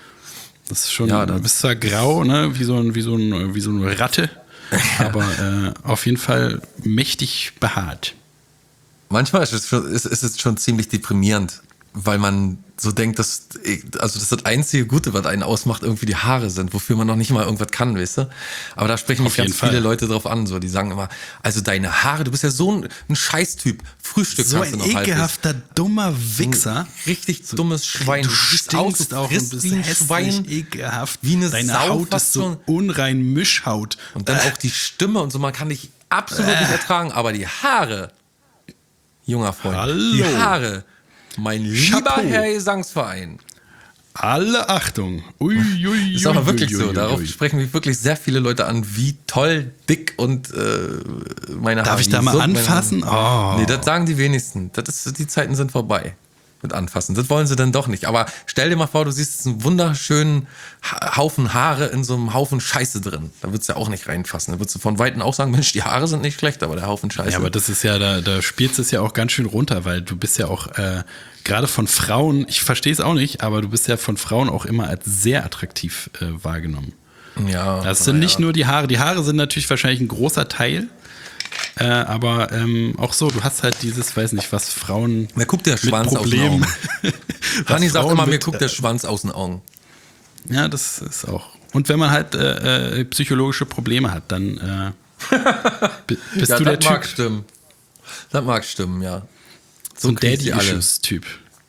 Das ist schon, ja, das du bist zwar grau, ne, wie so ein, wie so ein, wie so eine Ratte, aber äh, auf jeden Fall mächtig behaart. Manchmal ist es, schon, ist, ist es schon ziemlich deprimierend, weil man so denkt, dass, also das, das einzige Gute, was einen ausmacht, irgendwie die Haare sind, wofür man noch nicht mal irgendwas kann, weißt du? Aber da sprechen mich ganz viele Leute drauf an, so, die sagen immer, also deine Haare, du bist ja so ein, ein Scheißtyp. Frühstück so kannst du noch ein ekelhafter, halbwegs. dummer Wichser. Ein richtig so, dummes Schwein. Du, du stinkst auch ein bisschen hässlich, Schwein, ekelhaft. Wie eine Deine Sau Haut ist so unrein Mischhaut. Und dann äh. auch die Stimme und so, man kann dich absolut äh. nicht ertragen, aber die Haare, junger Freund, Hallo. die Haare, mein lieber Chapeau. Herr Gesangsverein. Alle Achtung. Ui, ui, ui, ist aber wirklich ui, so. Ui, Darauf ui. sprechen mich wirklich sehr viele Leute an, wie toll, dick und äh, meine Haare. Darf ich da mal anfassen? Oh. Nee, das sagen die wenigsten. Das ist, die Zeiten sind vorbei mit anfassen. Das wollen sie dann doch nicht. Aber stell dir mal vor, du siehst einen wunderschönen Haufen Haare in so einem Haufen Scheiße drin. Da würdest du ja auch nicht reinfassen. Da würdest du von Weitem auch sagen, Mensch, die Haare sind nicht schlecht, aber der Haufen Scheiße. Ja, aber das ist ja, da, da spielst es ja auch ganz schön runter, weil du bist ja auch äh, gerade von Frauen, ich verstehe es auch nicht, aber du bist ja von Frauen auch immer als sehr attraktiv äh, wahrgenommen. Ja. Das sind ja. nicht nur die Haare. Die Haare sind natürlich wahrscheinlich ein großer Teil. Äh, aber ähm, auch so, du hast halt dieses, weiß nicht, was Frauen. Mir guckt der Schwanz aus den Augen. Hanni sagt immer, mir guckt der Schwanz aus den Augen. Ja, das ist auch. Und wenn man halt äh, äh, psychologische Probleme hat, dann äh, bist ja, du der das Typ. Mag stimmen. Das mag stimmen, ja. So ein Daddy-Issues-Typ.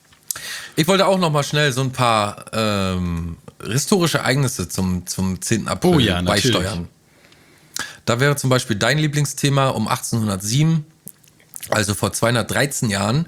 Ich wollte auch noch mal schnell so ein paar ähm, historische Ereignisse zum, zum zehnten April oh ja, beisteuern. Da wäre zum Beispiel dein Lieblingsthema um achtzehnhundertsieben, also vor zweihundertdreizehn Jahren.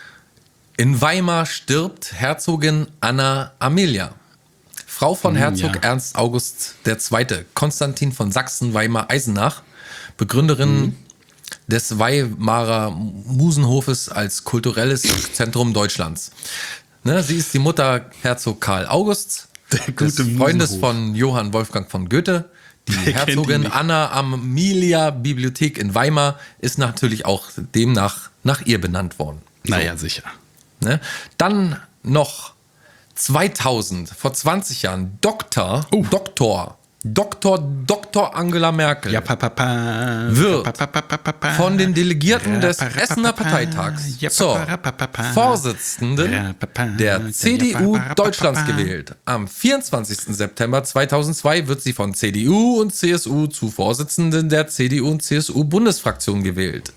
In Weimar stirbt Herzogin Anna Amelia, Frau von Herzog ja. Ernst August der Zweite., Konstantin von Sachsen-Weimar-Eisenach, Begründerin mhm. des Weimarer Musenhofes als kulturelles Zentrum Deutschlands. Ne, sie ist die Mutter Herzog Karl Augusts, des Freundes von Johann Wolfgang von Goethe. Die Herzogin Anna Amelia Bibliothek in Weimar ist natürlich auch demnach nach ihr benannt worden. So. Naja, sicher. Ne? Dann noch zweitausend, vor zwanzig Jahren, Doktor, uh. Doktor, Doktor, Doktor Angela Merkel ja, pa, pa, pa, wird pa, pa, pa, pa, pa, von den Delegierten ja, des pa, pa, Essener pa, pa, Parteitags ja, zur pa, pa, pa, pa, Vorsitzenden ja, pa, pa, der C D U ja, pa, pa, Deutschlands pa, pa, gewählt. Am vierundzwanzigsten September zweitausendzwei wird sie von C D U und C S U zu Vorsitzenden der C D U und C S U Bundesfraktion gewählt.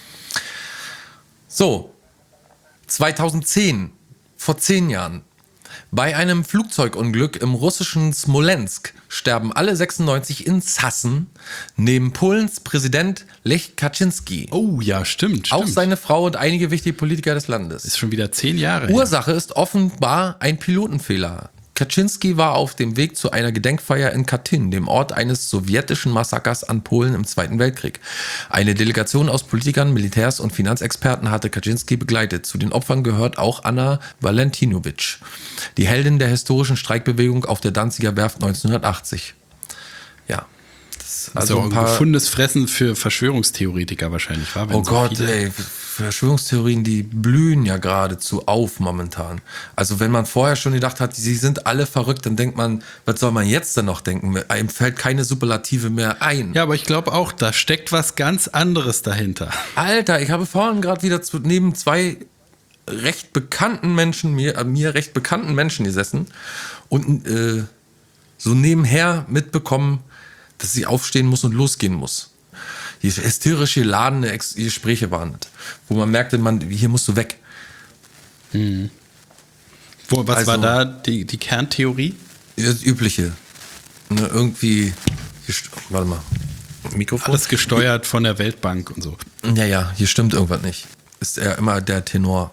So, zweitausendzehn, vor zehn Jahren. Bei einem Flugzeugunglück im russischen Smolensk sterben alle sechsundneunzig Insassen neben Polens Präsident Lech Kaczynski. Oh ja, stimmt. Auch stimmt. seine Frau und einige wichtige Politiker des Landes. Ist schon wieder zehn Jahre Ursache her. Ist offenbar ein Pilotenfehler. Kaczynski war auf dem Weg zu einer Gedenkfeier in Katyn, dem Ort eines sowjetischen Massakers an Polen im Zweiten Weltkrieg. Eine Delegation aus Politikern, Militärs und Finanzexperten hatte Kaczynski begleitet. Zu den Opfern gehört auch Anna Valentinowitsch, die Heldin der historischen Streikbewegung auf der Danziger Werft neunzehnhundertachtzig. Ja. Das ist also ein, ein gefundenes Fressen für Verschwörungstheoretiker wahrscheinlich, war? Oh Gott, ey, Verschwörungstheorien, die blühen ja geradezu auf momentan. Also wenn man vorher schon gedacht hat, sie sind alle verrückt, dann denkt man, was soll man jetzt denn noch denken? Einem fällt keine Superlative mehr ein. Ja, aber ich glaube auch, da steckt was ganz anderes dahinter. Alter, ich habe vorhin gerade wieder zu, neben zwei recht bekannten Menschen, mir, mir recht bekannten Menschen gesessen und äh, so nebenher mitbekommen, dass sie aufstehen muss und losgehen muss. Die hysterisch geladene Ex- Gespräche waren das, wo man merkte, man, hier musst du weg. Mhm. Wo, was also, war da die, die Kerntheorie? Das Übliche. Ne, irgendwie, gest- warte mal, Mikrofon? Alles gesteuert von der Weltbank und so. Ja, ja, hier stimmt irgendwas nicht. Ist er immer der Tenor.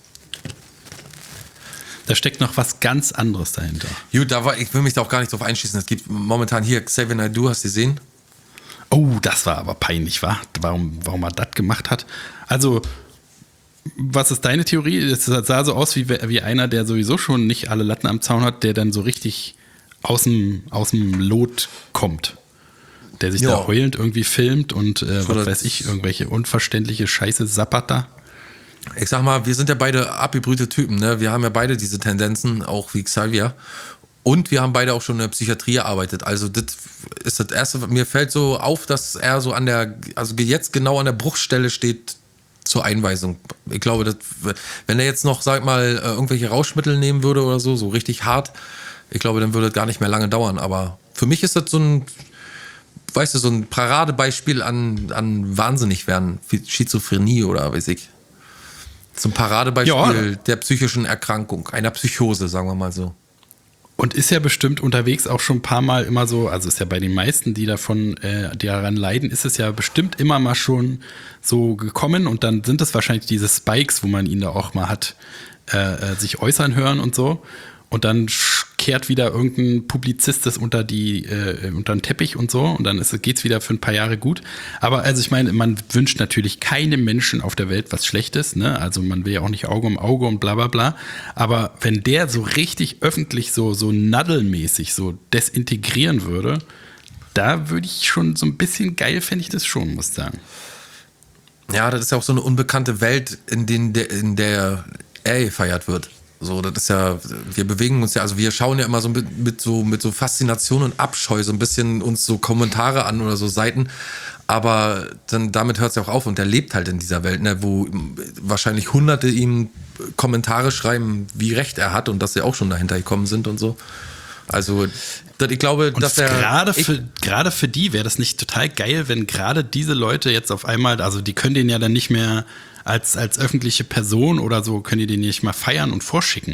Da steckt noch was ganz anderes dahinter. Gut, da war, ich will mich da auch gar nicht drauf einschießen. Es gibt momentan hier Xavier Naidoo, hast du gesehen? Oh Oh, das war aber peinlich, wa? Warum, warum er das gemacht hat. Also, was ist deine Theorie? Es sah so aus wie, wie einer, der sowieso schon nicht alle Latten am Zaun hat, der dann so richtig aus dem, aus dem Lot kommt. Der sich ja. da heulend irgendwie filmt und äh, was weiß ich, irgendwelche unverständliche Scheiße sappert da. Ich sag mal, wir sind ja beide abgebrühte Typen, ne? Wir haben ja beide diese Tendenzen, auch wie Xavier. Und wir haben beide auch schon in der Psychiatrie gearbeitet. Also das ist das Erste, mir fällt so auf, dass er so an der, also jetzt genau an der Bruchstelle steht zur Einweisung. Ich glaube, dass, wenn er jetzt noch, sag mal, irgendwelche Rauschmittel nehmen würde oder so, so richtig hart, ich glaube, dann würde das gar nicht mehr lange dauern. Aber für mich ist das so ein, weißt du, so ein Paradebeispiel an, an wahnsinnig werden, Schizophrenie oder weiß ich. So ein Paradebeispiel ja. der psychischen Erkrankung, einer Psychose, sagen wir mal so. Und ist ja bestimmt unterwegs auch schon ein paar Mal immer so, also ist ja bei den meisten, die davon, äh, die daran leiden, ist es ja bestimmt immer mal schon so gekommen und dann sind es wahrscheinlich diese Spikes, wo man ihn da auch mal hat äh, sich äußern hören und so. Und dann kehrt wieder irgendein Publizist das unter, die, äh, unter den Teppich und so. Und dann geht es wieder für ein paar Jahre gut. Aber also ich meine, man wünscht natürlich keinem Menschen auf der Welt was Schlechtes. Ne? Also man will ja auch nicht Auge um Auge und bla bla bla. Aber wenn der so richtig öffentlich so, so naddelmäßig so desintegrieren würde, da würde ich schon so ein bisschen geil, fände ich das schon, muss ich sagen. Ja, das ist ja auch so eine unbekannte Welt, in, den, in der er gefeiert wird. So, das ist ja, wir bewegen uns ja, also wir schauen ja immer so mit, mit so mit so Faszination und Abscheu so ein bisschen uns so Kommentare an oder so Seiten, aber dann damit hört es ja auch auf und der lebt halt in dieser Welt, ne, wo wahrscheinlich Hunderte ihm Kommentare schreiben, wie recht er hat und dass sie auch schon dahinter gekommen sind und so. Also das, ich glaube, und dass er gerade für gerade für die wäre das nicht total geil, wenn gerade diese Leute jetzt auf einmal, also die können den ja dann nicht mehr Als, als öffentliche Person oder so, können die den nicht mal feiern und vorschicken.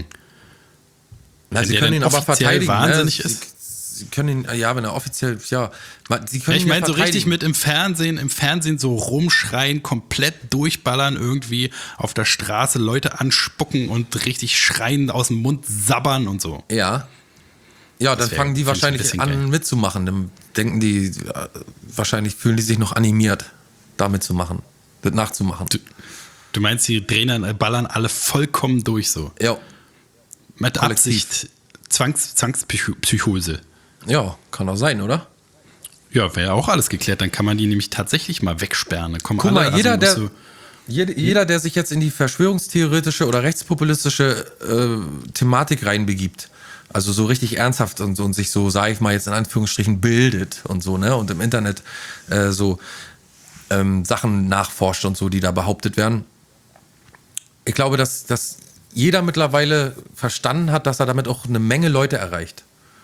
Na, sie können ihn aber verteidigen. Wahnsinnig ne? ist. Sie, sie können ihn, ja, wenn er offiziell, ja. Sie können ja, ich meine, so richtig mit im Fernsehen, im Fernsehen so rumschreien, komplett durchballern, irgendwie auf der Straße Leute anspucken und richtig schreien, aus dem Mund sabbern und so. Ja. Ja, dann wär, fangen die wahrscheinlich an geil. mitzumachen. Dann denken die, wahrscheinlich fühlen die sich noch animiert, da mitzumachen, das nachzumachen. Du, Du meinst, die drehen dann, ballern alle vollkommen durch so? Ja. Mit Kollektiv. Absicht. Zwangs, Zwangspsychose. Ja, kann auch sein, oder? Ja, wäre ja auch alles geklärt. Dann kann man die nämlich tatsächlich mal wegsperren. Guck alle, mal, jeder, also, der, jeder, jeder, der sich jetzt in die verschwörungstheoretische oder rechtspopulistische äh, Thematik reinbegibt, also so richtig ernsthaft und, und sich so, sag ich mal jetzt in Anführungsstrichen, bildet und so, ne? Und im Internet äh, so ähm, Sachen nachforscht und so, die da behauptet werden. Ich glaube, dass, dass jeder mittlerweile verstanden hat, dass er damit auch eine Menge Leute erreicht.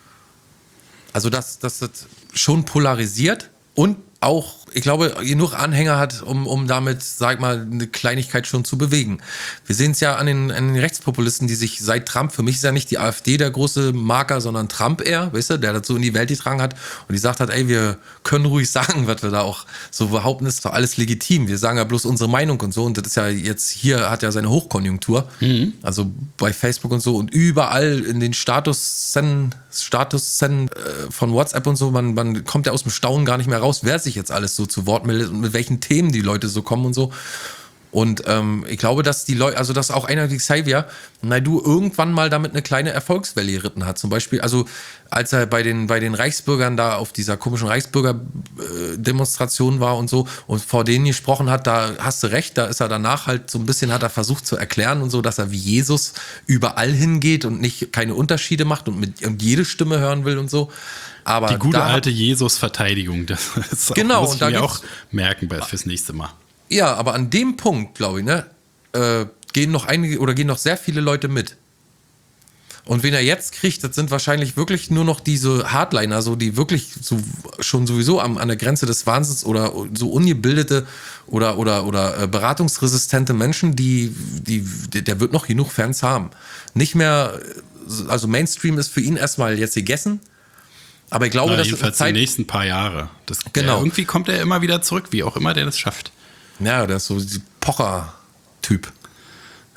Also, dass, dass das schon polarisiert und auch, ich glaube, genug Anhänger hat, um, um damit, sag mal, eine Kleinigkeit schon zu bewegen. Wir sehen es ja an den, an den Rechtspopulisten, die sich seit Trump, für mich ist ja nicht die AfD der große Marker, sondern Trump eher, weißt du, der das so in die Welt getragen hat und die sagt hat, ey, wir können ruhig sagen, was wir da auch so behaupten, ist doch alles legitim. Wir sagen ja bloß unsere Meinung und so und das ist ja jetzt, hier hat ja seine Hochkonjunktur, mhm. also bei Facebook und so und überall in den Status-Szen, Status-Szen äh, von WhatsApp und so, man, man kommt ja aus dem Staunen gar nicht mehr raus, wer sich jetzt alles so zu Wort meldet und mit welchen Themen die Leute so kommen und so. Und ähm, ich glaube, dass die Leute, also dass auch einer wie Xavier Naidoo irgendwann mal damit eine kleine Erfolgswelle geritten hat. Zum Beispiel, also als er bei den, bei den Reichsbürgern da auf dieser komischen Reichsbürger-Demonstration war und so und vor denen gesprochen hat, da hast du recht, da ist er danach halt so ein bisschen, hat er versucht zu erklären und so, dass er wie Jesus überall hingeht und nicht keine Unterschiede macht und mit und jede Stimme hören will und so. Aber die gute da, alte Jesus-Verteidigung, das ist genau, auch, muss ich und da mir auch merken fürs nächste Mal. Ja, aber an dem Punkt, glaube ich, ne, äh, gehen noch einige oder gehen noch sehr viele Leute mit. Und wen er jetzt kriegt, das sind wahrscheinlich wirklich nur noch diese Hardliner, so die wirklich so schon sowieso am, an der Grenze des Wahnsinns oder so ungebildete oder oder oder äh, beratungsresistente Menschen, die die der wird noch genug Fans haben. Nicht mehr, also Mainstream ist für ihn erstmal jetzt gegessen. Aber ich glaube, Na, dass jedenfalls Zeit, die nächsten paar Jahre. Das, genau. Der, irgendwie kommt er immer wieder zurück, wie auch immer der das schafft. Ja, der ist so ein Pocher-Typ.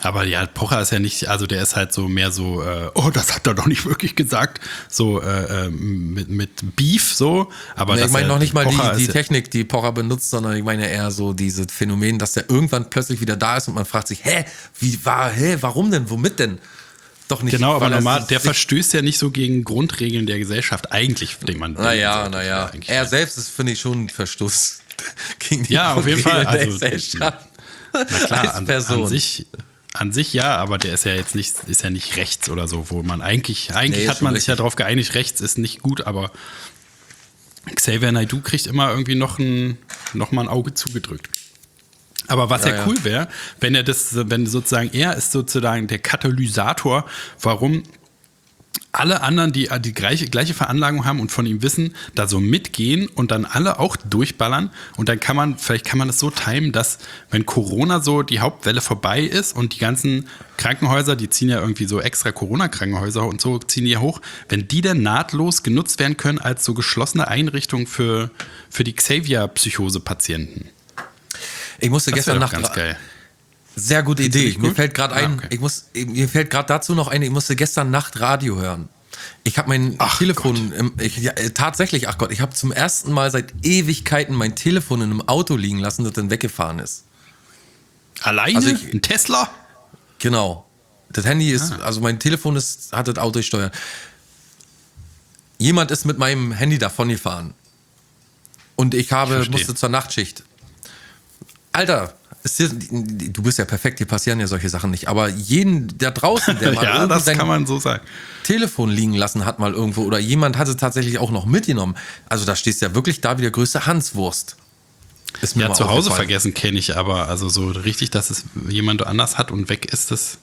Aber ja, Pocher ist ja nicht, also der ist halt so mehr so, äh, oh, das hat er doch nicht wirklich gesagt, so äh, mit, mit Beef so. Aber Nee, das ich meine er- noch nicht mal Pocher die, die ist- Technik, die Pocher benutzt, sondern ich meine eher so dieses Phänomen, dass der irgendwann plötzlich wieder da ist und man fragt sich, hä, wie war, hä, warum denn, womit denn? Doch nicht. Genau, aber weil er normal, sich- der verstößt ja nicht so gegen Grundregeln der Gesellschaft. Eigentlich, denkt man. Naja, denkt man so, naja. eigentlich- Er selbst ist, finde ich, schon ein Verstoß gegen die Ja, auf jeden Fall. Grundregeln der Also, Gesellschaft. Na klar, Als an, Person. an sich, an sich ja, aber der ist ja jetzt nicht, ist ja nicht rechts oder so, wo man eigentlich, eigentlich Nee, hat schon man sich ja richtig. darauf geeinigt, rechts ist nicht gut, aber Xavier Naidoo kriegt immer irgendwie noch ein, noch mal ein Auge zugedrückt. Aber was ja, Ja, ja. cool wäre, wenn er das, wenn sozusagen er ist sozusagen der Katalysator, warum alle anderen, die die gleiche, gleiche Veranlagung haben und von ihm wissen, da so mitgehen und dann alle auch durchballern. Und dann kann man, vielleicht kann man das so timen, dass, wenn Corona so die Hauptwelle vorbei ist und die ganzen Krankenhäuser, die ziehen ja irgendwie so extra Corona-Krankenhäuser und so, ziehen die ja hoch, wenn die dann nahtlos genutzt werden können als so geschlossene Einrichtung für, für die Xavier-Psychose-Patienten. Ich musste Das wäre gestern doch Nacht. ganz geil. Sehr gute Findest du Idee. nicht Mir gut? fällt gerade Ah, ein, okay. ich muss, mir fällt gerade dazu noch ein, ich musste gestern Nacht Radio hören. Ich habe mein Ach Telefon, im, ich, ja, äh, tatsächlich, ach Gott, ich habe zum ersten Mal seit Ewigkeiten mein Telefon in einem Auto liegen lassen, das dann weggefahren ist. Alleine? Also ich- ein Tesla? Genau. Das Handy ist, Ah. also mein Telefon ist, hat das Auto gesteuert. Jemand ist mit meinem Handy davon gefahren. Und ich habe, verstehe. musste zur Nachtschicht. Alter, ist dir, du bist ja perfekt, dir passieren ja solche Sachen nicht. Aber jeden da draußen, der mal Ja, irgendwie das sein kann man so sagen. Telefon liegen lassen hat mal irgendwo oder jemand hat es tatsächlich auch noch mitgenommen. Also da stehst du ja wirklich da wie der größte Hanswurst. Ist mir Ja, mal zu Hause aufgefallen. vergessen kenne ich, aber also so richtig, dass es jemand anders hat und weg ist, das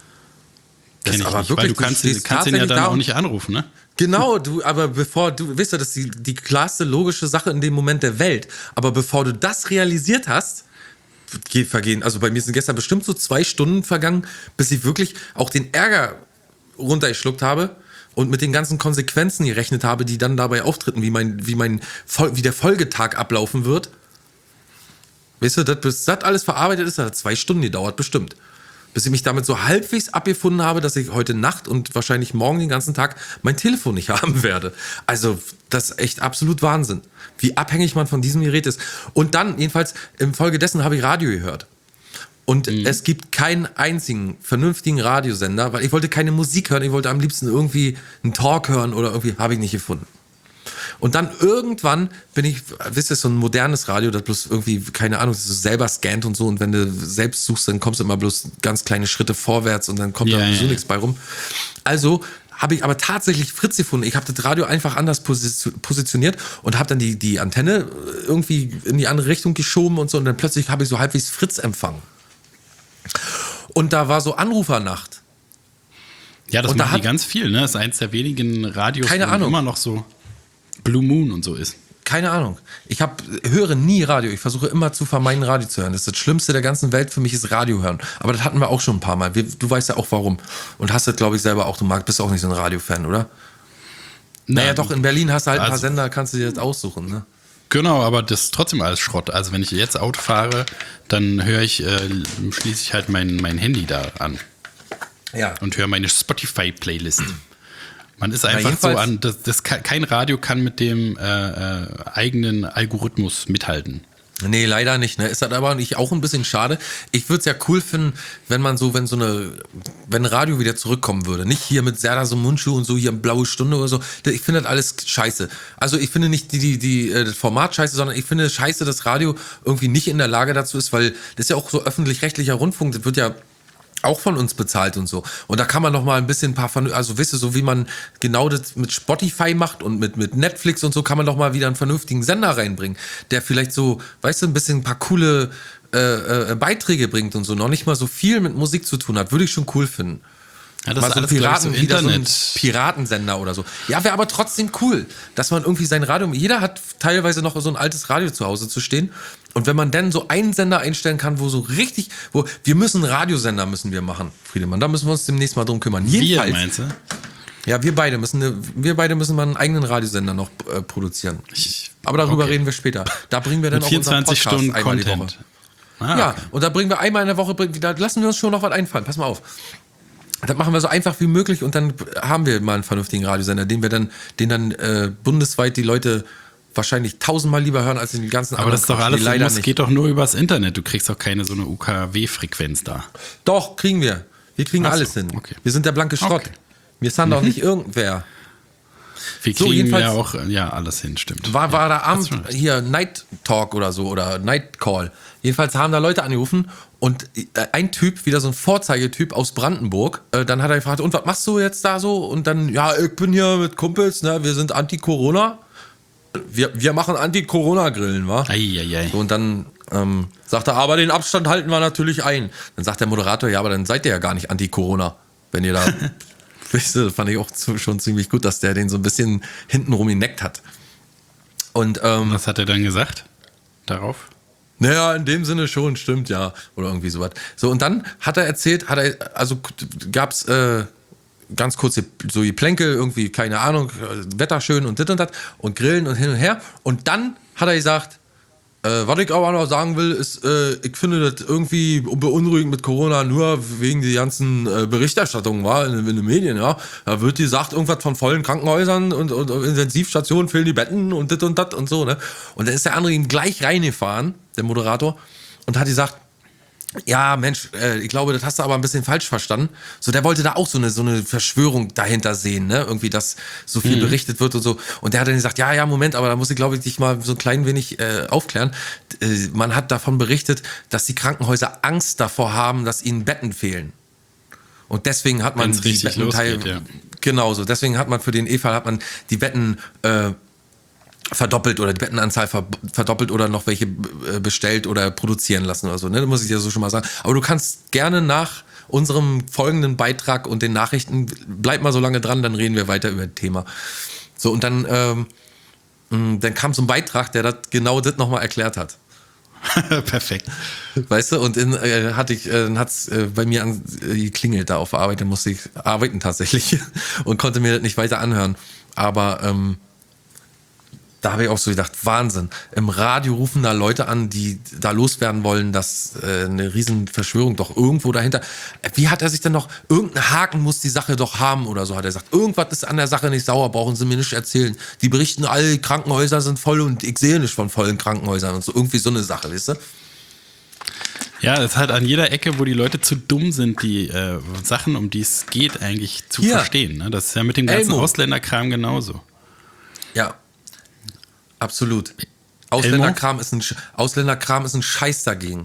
Das kenne ich aber nicht. wirklich, Weil du du kannst, stehst kannst ihn ja tatsächlich dann da auch und- nicht anrufen, ne? Genau, du, aber bevor du, wisst ihr, das ist die, die klarste logische Sache in dem Moment der Welt. Aber bevor du das realisiert hast, geht vergehen. Also bei mir sind gestern bestimmt so zwei Stunden vergangen, bis ich wirklich auch den Ärger runtergeschluckt habe und mit den ganzen Konsequenzen gerechnet habe, die dann dabei auftreten, wie mein, wie mein, Fol- wie der Folgetag ablaufen wird. Weißt du, das, bis das alles verarbeitet ist, das hat zwei Stunden gedauert, bestimmt. Bis ich mich damit so halbwegs abgefunden habe, dass ich heute Nacht und wahrscheinlich morgen den ganzen Tag mein Telefon nicht haben werde. Also, das ist echt absolut Wahnsinn, wie abhängig man von diesem Gerät ist. Und dann, jedenfalls, infolgedessen habe ich Radio gehört. Und es gibt keinen einzigen vernünftigen Radiosender, weil ich wollte keine Musik hören, ich wollte am liebsten irgendwie einen Talk hören oder irgendwie, habe ich nicht gefunden. Und dann irgendwann bin ich, wisst ihr, so ein modernes Radio, das bloß irgendwie, keine Ahnung, das ist selber scannt und so. Und wenn du selbst suchst, dann kommst du immer bloß ganz kleine Schritte vorwärts und dann kommt Ja, da ja, sowieso ja. nichts bei rum. Also habe ich aber tatsächlich Fritz gefunden. Ich habe das Radio einfach anders posi- positioniert und habe dann die, die Antenne irgendwie in die andere Richtung geschoben und so. Und dann plötzlich habe ich so halbwegs Fritz empfangen. Und da war so Anrufernacht. Ja, das Und da machen die hat- ganz viel, ne? Das ist eins der wenigen Radios, Keine wo Ahnung. immer noch so Blue Moon und so ist. Keine Ahnung. Ich hab, höre nie Radio. Ich versuche immer zu vermeiden, Radio zu hören. Das ist das Schlimmste der ganzen Welt für mich, ist Radio hören. Aber das hatten wir auch schon ein paar Mal. Wir, du weißt ja auch warum. Und hast das, glaube ich, selber auch. Du magst, bist auch nicht so ein Radio-Fan, oder? Naja, Na, doch, in Berlin hast du halt ein paar also- Sender, kannst du dir das aussuchen, ne? Genau, aber das ist trotzdem alles Schrott. Also wenn ich jetzt Auto fahre, dann höre ich, äh, schließe ich halt mein, mein Handy da an Ja. und höre meine Spotify-Playlist. Man ist einfach so jedenfalls- an, das, das kann, kein Radio kann mit dem äh, äh, eigenen Algorithmus mithalten. Nee, leider nicht. Ne? Ist das aber nicht auch ein bisschen schade. Ich würde es ja cool finden, wenn man so, wenn so eine, wenn Radio wieder zurückkommen würde. Nicht hier mit Serdar so Mundschuh und so hier blaue Stunde oder so. Ich finde das alles scheiße. Also ich finde nicht die, die, die, äh, das Format scheiße, sondern ich finde scheiße, dass Radio irgendwie nicht in der Lage dazu ist, weil das ist ja auch so öffentlich-rechtlicher Rundfunk, das wird ja auch von uns bezahlt und so. Und da kann man noch mal ein bisschen ein paar, vernün- also wisst ihr, so wie man genau das mit Spotify macht und mit, mit Netflix und so, kann man doch mal wieder einen vernünftigen Sender reinbringen, der vielleicht so, weißt du, ein bisschen ein paar coole äh, äh, Beiträge bringt und so, noch nicht mal so viel mit Musik zu tun hat. Würde ich schon cool finden. Ja, das Mal ist so ein alles, glaub ich, so Piraten, wieder so ein Internet. Piratensender oder so. Ja, wäre aber trotzdem cool, dass man irgendwie sein Radio, jeder hat teilweise noch so ein altes Radio zu Hause zu stehen. Und wenn man dann so einen Sender einstellen kann, wo so richtig, wo, wir müssen einen Radiosender müssen wir machen, Friedemann, da müssen wir uns demnächst mal drum kümmern. Wir, Jedenfalls. meinst du? Ja, wir beide müssen, eine, wir beide müssen mal einen eigenen Radiosender noch äh, produzieren. Ich- Aber darüber okay. reden wir später. Da bringen wir dann Mit auch unseren vierundzwanzig Podcast Stunden einmal die Woche. Content. Ah, ja, okay. und da bringen wir einmal in der Woche, bringen, da lassen wir uns schon noch was einfallen. Pass mal auf. Das machen wir so einfach wie möglich und dann haben wir mal einen vernünftigen Radiosender, den wir dann, den dann äh, bundesweit die Leute wahrscheinlich tausendmal lieber hören als in den ganzen Aber das ist doch Quatsch, alles, die leider das nicht. geht doch nur übers Internet. Du kriegst doch keine so eine U K W-Frequenz da. Doch, kriegen wir. Wir kriegen Ach so, alles hin. okay. Wir sind der blanke Schrott. Okay. Wir sind doch nicht irgendwer. Wir So, kriegen jedenfalls- ja auch ja alles hin, stimmt. War, war da Hast Abend schon recht. hier Night Talk oder so oder Night Call. Jedenfalls haben da Leute angerufen und äh, ein Typ, wieder so ein Vorzeigetyp aus Brandenburg, äh, dann hat er gefragt, und was machst du jetzt da so? Und dann, ja, ich bin hier mit Kumpels, ne, wir sind Anti-Corona. Wir, wir machen Anti-Corona-Grillen, wa? Eieiei. So, und dann ähm, sagt er, aber den Abstand halten wir natürlich ein. Dann sagt der Moderator, ja, aber dann seid ihr ja gar nicht Anti-Corona, wenn ihr da... Weißt du, das fand ich auch zu, schon ziemlich gut, dass der den so ein bisschen hintenrum geneckt hat. Und ähm, Was hat er dann gesagt darauf? naja, in dem Sinne schon, stimmt, ja. Oder irgendwie sowas. So, und dann hat er erzählt, hat er, also gab's äh, ganz kurze so die Plänkel, irgendwie, keine Ahnung, äh, Wetter schön und dit und dat und Grillen und hin und her. Und dann hat er gesagt, äh, was ich aber noch sagen will, ist, äh, ich finde das irgendwie beunruhigend mit Corona nur wegen die ganzen äh, Berichterstattungen war in, in den Medien, ja. Da wird gesagt, irgendwas von vollen Krankenhäusern und, und, und Intensivstationen fehlen die Betten und dit und dat und so, ne. Und dann ist der andere ihm gleich reingefahren, der Moderator, und hat gesagt, ja, Mensch, äh, ich glaube, das hast du aber ein bisschen falsch verstanden. So, der wollte da auch so eine, so eine Verschwörung dahinter sehen, ne? Irgendwie, dass so viel Mhm. berichtet wird und so. Und der hat dann gesagt, ja, ja, Moment, aber da muss ich, glaube ich, dich mal so ein klein wenig äh, aufklären. Äh, man hat davon berichtet, dass die Krankenhäuser Angst davor haben, dass ihnen Betten fehlen. Und deswegen hat man Wenn's die richtig Betten teil- losgeht, ja. Genau so. Deswegen hat man für den E-Fall hat man die Betten äh, verdoppelt oder die Bettenanzahl ver verdoppelt oder noch welche äh, bestellt oder produzieren lassen oder so. Ne? Das muss ich dir so schon mal sagen. Aber du kannst gerne nach unserem folgenden Beitrag und den Nachrichten, bleib mal so lange dran, dann reden wir weiter über das Thema. So, und dann, ähm, mh, dann kam so ein Beitrag, der das genau das nochmal erklärt hat. Perfekt. Weißt du, und in, äh, hatte ich, äh, hat's äh, bei mir an, äh, geklingelt da auf der Arbeit, dann musste ich arbeiten tatsächlich und konnte mir das nicht weiter anhören. Aber ähm, da habe ich auch so gedacht, Wahnsinn. Im Radio rufen da Leute an, die da loswerden wollen, dass äh, eine riesen Verschwörung doch irgendwo dahinter. Wie hat er sich denn noch, irgendein Haken muss die Sache doch haben oder so, hat er gesagt. Irgendwas ist an der Sache nicht sauer, brauchen Sie mir nicht erzählen. Die berichten, alle Krankenhäuser sind voll und ich sehe nicht von vollen Krankenhäusern und so. Irgendwie so eine Sache, weißt du? Ja, es ist halt an jeder Ecke, wo die Leute zu dumm sind, die äh, Sachen, um die es geht, eigentlich zu Hier. verstehen. Ne? Das ist ja mit dem ganzen Elmo. Ausländerkram genauso. Ja, absolut. Ausländerkram ist, ein, Sch- Ausländerkram ist ein Scheiß dagegen.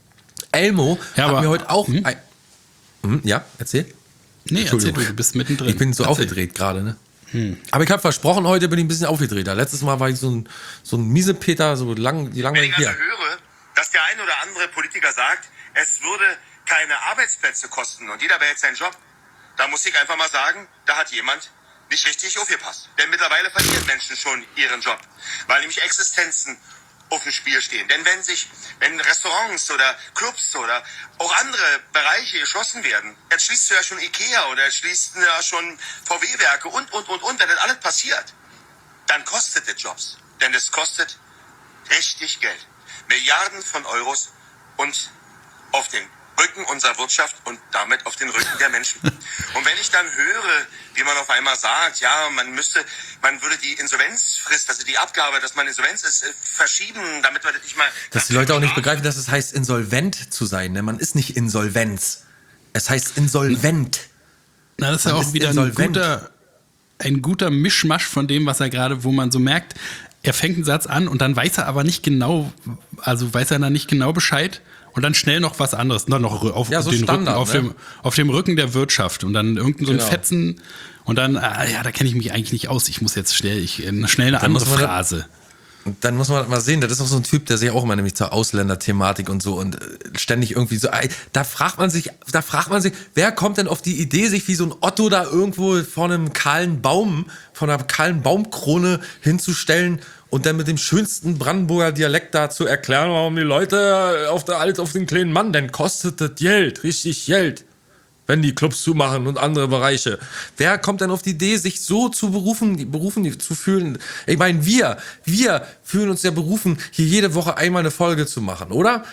Elmo Ja, hat aber- mir heute auch... Hm? Ein, hm, ja, erzähl. Nee, erzähl Entschuldigung. du, du bist mittendrin. Ich bin so Erzähl. aufgedreht gerade, ne? Aber ich habe versprochen, heute bin ich ein bisschen aufgedrehter. Letztes Mal war ich so ein, so ein Miesepeter, so lang, die Wenn langweilig ich also hier. höre, dass der ein oder andere Politiker sagt, es würde keine Arbeitsplätze kosten und jeder behält seinen Job, da muss ich einfach mal sagen, da hat jemand nicht richtig aufgepasst. Denn mittlerweile verlieren Menschen schon ihren Job, weil nämlich Existenzen auf dem Spiel stehen. Denn wenn sich, wenn Restaurants oder Clubs oder auch andere Bereiche geschlossen werden, jetzt schließt du ja schon Ikea oder jetzt schließt du ja schon V W-Werke und, und, und, und, wenn das alles passiert, dann kostet es Jobs. Denn es kostet richtig Geld. Milliarden von Euros und auf den Rücken unserer Wirtschaft und damit auf den Rücken der Menschen. Und wenn ich dann höre, wie man auf einmal sagt, ja, man müsste, man würde die Insolvenzfrist, also die Abgabe, dass man Insolvenz ist, äh, verschieben, damit man das nicht mal... Dass die Leute auch nicht begreifen, dass es heißt, insolvent zu sein. Ne? Man ist nicht Insolvenz. Es heißt insolvent. Na, das ist ja Man auch ist wieder ein insolvent. guter, ein guter Mischmasch von dem, was er gerade, wo man so merkt, er fängt einen Satz an und dann weiß er aber nicht genau, also weiß er dann nicht genau Bescheid und dann schnell noch was anderes, dann noch auf, Ja, so den Standard, Rücken, auf, ne? dem, auf dem Rücken der Wirtschaft und dann irgendein so ein Genau. Fetzen und dann, ah, ja, da kenne ich mich eigentlich nicht aus, ich muss jetzt schnell, ich, äh, schnell eine Dann andere muss man das- Phrase. Und dann muss man mal sehen, das ist auch so ein Typ, der sich auch immer nämlich zur Ausländerthematik und so und äh, ständig irgendwie so, ey, da fragt man sich, da fragt man sich, wer kommt denn auf die Idee, sich wie so ein Otto da irgendwo vor einem kahlen Baum, vor einer kahlen Baumkrone hinzustellen und dann mit dem schönsten Brandenburger Dialekt da zu erklären, warum die Leute auf der alles auf den kleinen Mann, denn kostet das Geld, richtig Geld. Wenn die Clubs zumachen und andere Bereiche. Wer kommt denn auf die Idee, sich so zu berufen, berufen zu fühlen? Ich meine, wir, wir fühlen uns ja berufen, hier jede Woche einmal eine Folge zu machen, oder?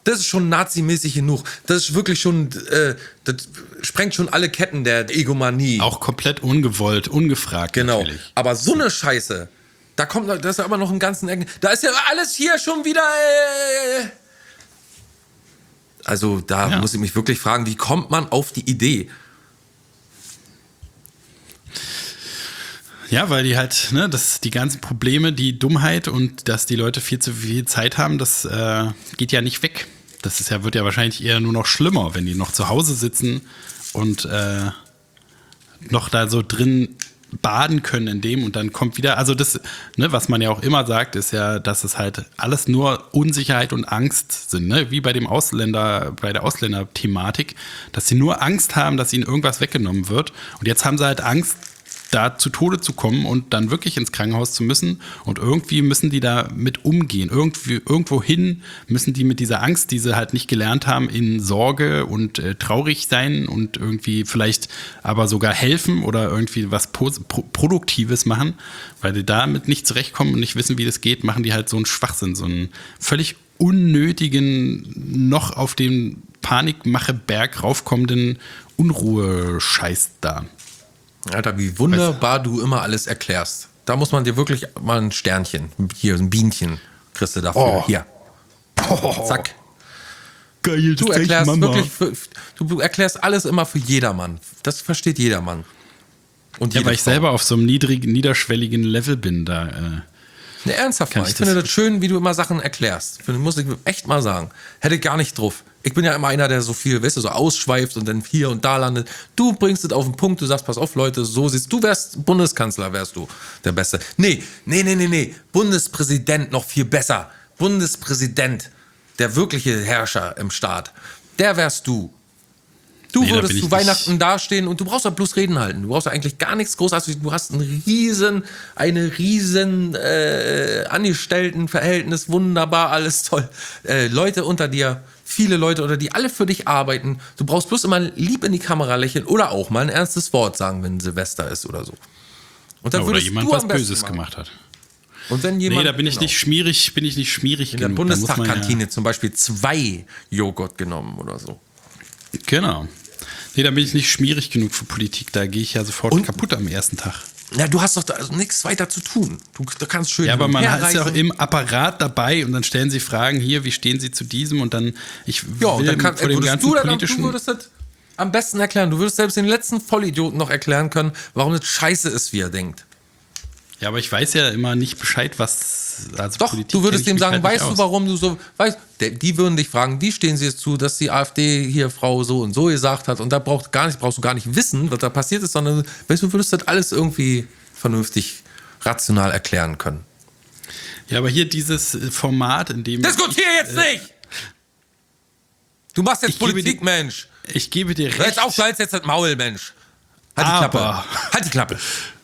Das ist schon nazimäßig genug. Das ist wirklich schon, äh, das sprengt schon alle Ketten der Egomanie. Auch komplett ungewollt, ungefragt. Genau. Natürlich. Aber so eine Scheiße, da kommt, da ist ja immer noch ein ganzen Ecken. Da ist ja alles hier schon wieder. Äh, also da Ja. muss ich mich wirklich fragen, wie kommt man auf die Idee? Ja, weil die halt, ne, das, die ganzen Probleme, die Dummheit und dass die Leute viel zu viel Zeit haben, das äh, geht ja nicht weg. Das ist ja, wird ja wahrscheinlich eher nur noch schlimmer, wenn die noch zu Hause sitzen und äh, noch da so drin baden können in dem und dann kommt wieder, also das, ne, was man ja auch immer sagt, ist ja, dass es halt alles nur Unsicherheit und Angst sind, ne, wie bei dem Ausländer, bei der Ausländer-Thematik, dass sie nur Angst haben, dass ihnen irgendwas weggenommen wird und jetzt haben sie halt Angst, da zu Tode zu kommen und dann wirklich ins Krankenhaus zu müssen und irgendwie müssen die da mit umgehen. Irgendwie, irgendwohin müssen die mit dieser Angst, die sie halt nicht gelernt haben, in Sorge und äh, traurig sein und irgendwie vielleicht aber sogar helfen oder irgendwie was Pos- Pro- Produktives machen, weil die damit nicht zurechtkommen und nicht wissen, wie das geht, machen die halt so einen Schwachsinn, so einen völlig unnötigen, noch auf den Panikmache-Berg raufkommenden Unruhe-Scheiß da. Alter, wie wunderbar du immer alles erklärst. Da muss man dir wirklich mal ein Sternchen, hier ein Bienchen, kriegst du dafür. Oh. Hier. Zack. Geil, Du erklärst wirklich, für, du erklärst alles immer für jedermann. Das versteht jedermann. Und Ja, jede weil ich Frau. selber auf so einem niedrigen, niederschwelligen Level bin da. Äh. Ne, ernsthaft Kann mal. ich Ich finde das- das schön, wie du immer Sachen erklärst. Finde, muss ich echt mal sagen. Hätte ich gar nicht drauf. Ich bin ja immer einer, der so viel, weißt du, so ausschweift und dann hier und da landet. Du bringst es auf den Punkt, du sagst, pass auf, Leute, so siehst du, wärst Bundeskanzler, wärst du der Beste. Nee, nee, nee, nee, nee. Bundespräsident noch viel besser. Bundespräsident, der wirkliche Herrscher im Staat. Der wärst du. Du Nee, da würdest bin ich zu nicht- Weihnachten dastehen und du brauchst ja bloß Reden halten. Du brauchst ja eigentlich gar nichts großartig. Du hast einen riesen, eine riesen äh, Angestelltenverhältnis, wunderbar, alles toll. Äh, Leute unter dir, viele Leute unter dir, alle für dich arbeiten. Du brauchst bloß immer lieb in die Kamera lächeln oder auch mal ein ernstes Wort sagen, wenn Silvester ist oder so. Und dann Oder würdest jemand du was am besten Böses machen. gemacht hat. Und wenn jemand, Nee, da bin ich genau, nicht schmierig, bin ich nicht schmierig in der genug. Da muss man Bundestagkantine zum Beispiel zwei Joghurt genommen oder so. Ja, genau. Nee, da bin ich nicht schmierig genug für Politik. Da gehe ich ja sofort Und- kaputt am ersten Tag. Ja, du hast doch da also nichts weiter zu tun. Du, du kannst schön Ja, aber man ist ja auch herreisen. im Apparat dabei und dann stellen sie Fragen hier, wie stehen sie zu diesem und dann, ich Ja, und dann kann, vor dem würdest ganzen du, dann, politischen... du würdest das am besten erklären. Du würdest selbst den letzten Vollidioten noch erklären können, warum das scheiße ist, wie er denkt. Ja, aber ich weiß ja immer nicht Bescheid, was... Also Doch, Politik du würdest kenn dem ich mich sagen, halt nicht weißt du, aus. warum du so, weißt, der, die würden dich fragen, wie stehen sie jetzt zu, dass die AfD hier Frau so und so gesagt hat und da braucht gar nicht, brauchst du gar nicht wissen, was da passiert ist, sondern weißt du, du würdest das alles irgendwie vernünftig, rational erklären können. Ja, aber hier dieses Format, in dem... Diskutier jetzt nicht! Du machst jetzt Ich gebe Politik, die- Mensch. Ich gebe dir Hör recht. jetzt auf, du hältst jetzt das Maul, Mensch. Halt die Aber- Klappe. Halt die Klappe.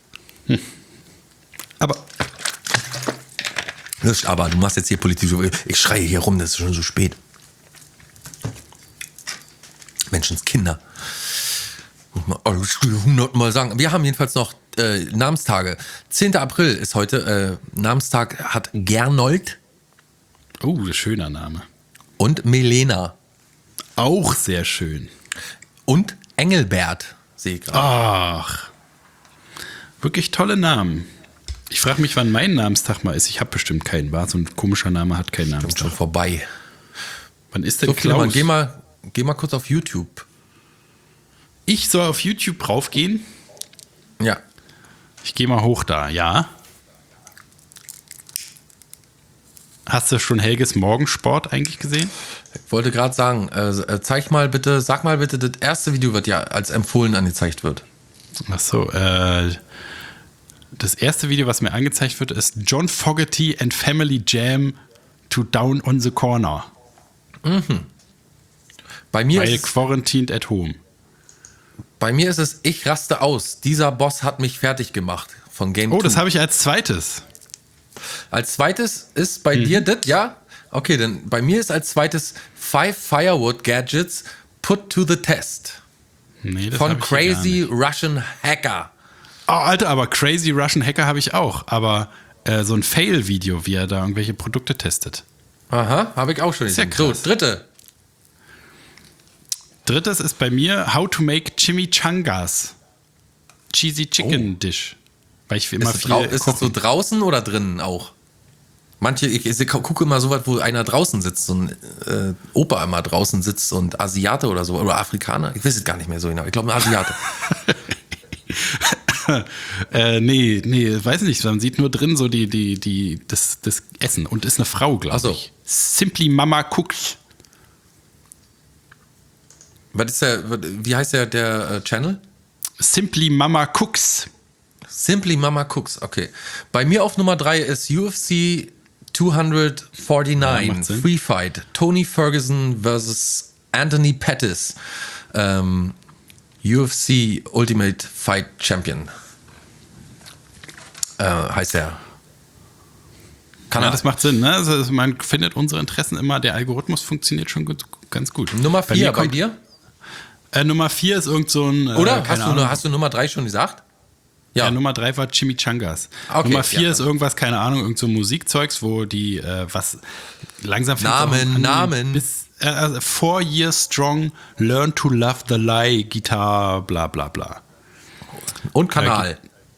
Aber Nicht, aber du machst jetzt hier Politik. Ich schreie hier rum, das ist schon so spät. Menschenskinder. Muss man hundertmal sagen. Wir haben jedenfalls noch äh, Namenstage. zehnter April ist heute. Äh, Namenstag hat Gernot Oh, ein schöner Name. und Melena. Auch sehr schön. Und Engelbert, sehe ich gerade. Ach. Wirklich tolle Namen. Ich frage mich, wann mein Namenstag mal ist. Ich habe bestimmt keinen. War so ein komischer Name, hat keinen Schon Namenstag. vorbei. Wann ist denn So, Klaus, Klaus? geh mal, geh mal kurz auf YouTube. Ich soll auf YouTube raufgehen. Ja. Ich gehe mal hoch da, ja. Hast du schon Helges Morgensport eigentlich gesehen? Ich wollte gerade sagen, äh, zeig mal bitte, sag mal bitte, das erste Video, was ja als empfohlen angezeigt wird. Ach so, äh, das erste Video, was mir angezeigt wird, ist John Fogerty and Family Jam to Down on the Corner. Bei mir, Weil ist, quarantined at home. bei mir ist es, ich raste aus. Dieser Boss hat mich fertig gemacht von Game Oh, das zwei. habe ich als zweites. Als zweites ist bei Mhm. dir das, ja? Okay, dann bei mir ist als zweites Five Firewood Gadgets Put to the Test. Nee, das Von hab ich hier gar Crazy nicht. Russian Hacker. Oh, Alter, aber Crazy Russian Hacker habe ich auch. Aber äh, so ein Fail-Video, wie er da irgendwelche Produkte testet. Aha, habe ich auch schon Ist ja gesehen. So, krass. dritte. Drittes ist bei mir How to make Chimichangas. Cheesy Chicken Oh. Dish. Weil ich immer Ist, das viel drau- ist das so kochen. draußen oder drinnen auch? Manche, ich, ich gucke immer so was, wo einer draußen sitzt, so ein äh, Opa immer draußen sitzt und Asiate oder so, oder Afrikaner, ich weiß es gar nicht mehr so genau, ich glaube ein Asiate. äh, nee, nee, weiß nicht. Man sieht nur drin so die, die, die, das, das Essen und ist eine Frau, glaube Ach so. ich. Simply Mama Cooks. Was ist der, wie heißt der, der äh, Channel? Simply Mama Cooks. Simply Mama Cooks, okay. Bei mir auf Nummer drei ist U F C Ja, zweihundertneunundvierzig, macht Sinn. Free Fight, Tony Ferguson versus Anthony Pettis, ähm, U F C Ultimate Fight Champion, äh, heißt der. Kann Ja, er. das macht Sinn, ne? Also man findet unsere Interessen immer, der Algorithmus funktioniert schon gut, ganz gut. Nummer Bei vier mir bei, kommt- dir? Äh, Nummer vier ist irgend so ein. Oder? Äh, hast, keine du, Ahnung. hast du Nummer drei schon gesagt? Ja, Nummer drei war Chimichangas. Okay, Nummer vier ja. ist irgendwas, keine Ahnung, irgend so Musikzeugs, wo die, äh, was langsam fängt's Namen, auch an, Namen. Bis, äh, also four years strong, learn to love the lie, Gitarre, bla bla bla. Und Kanal.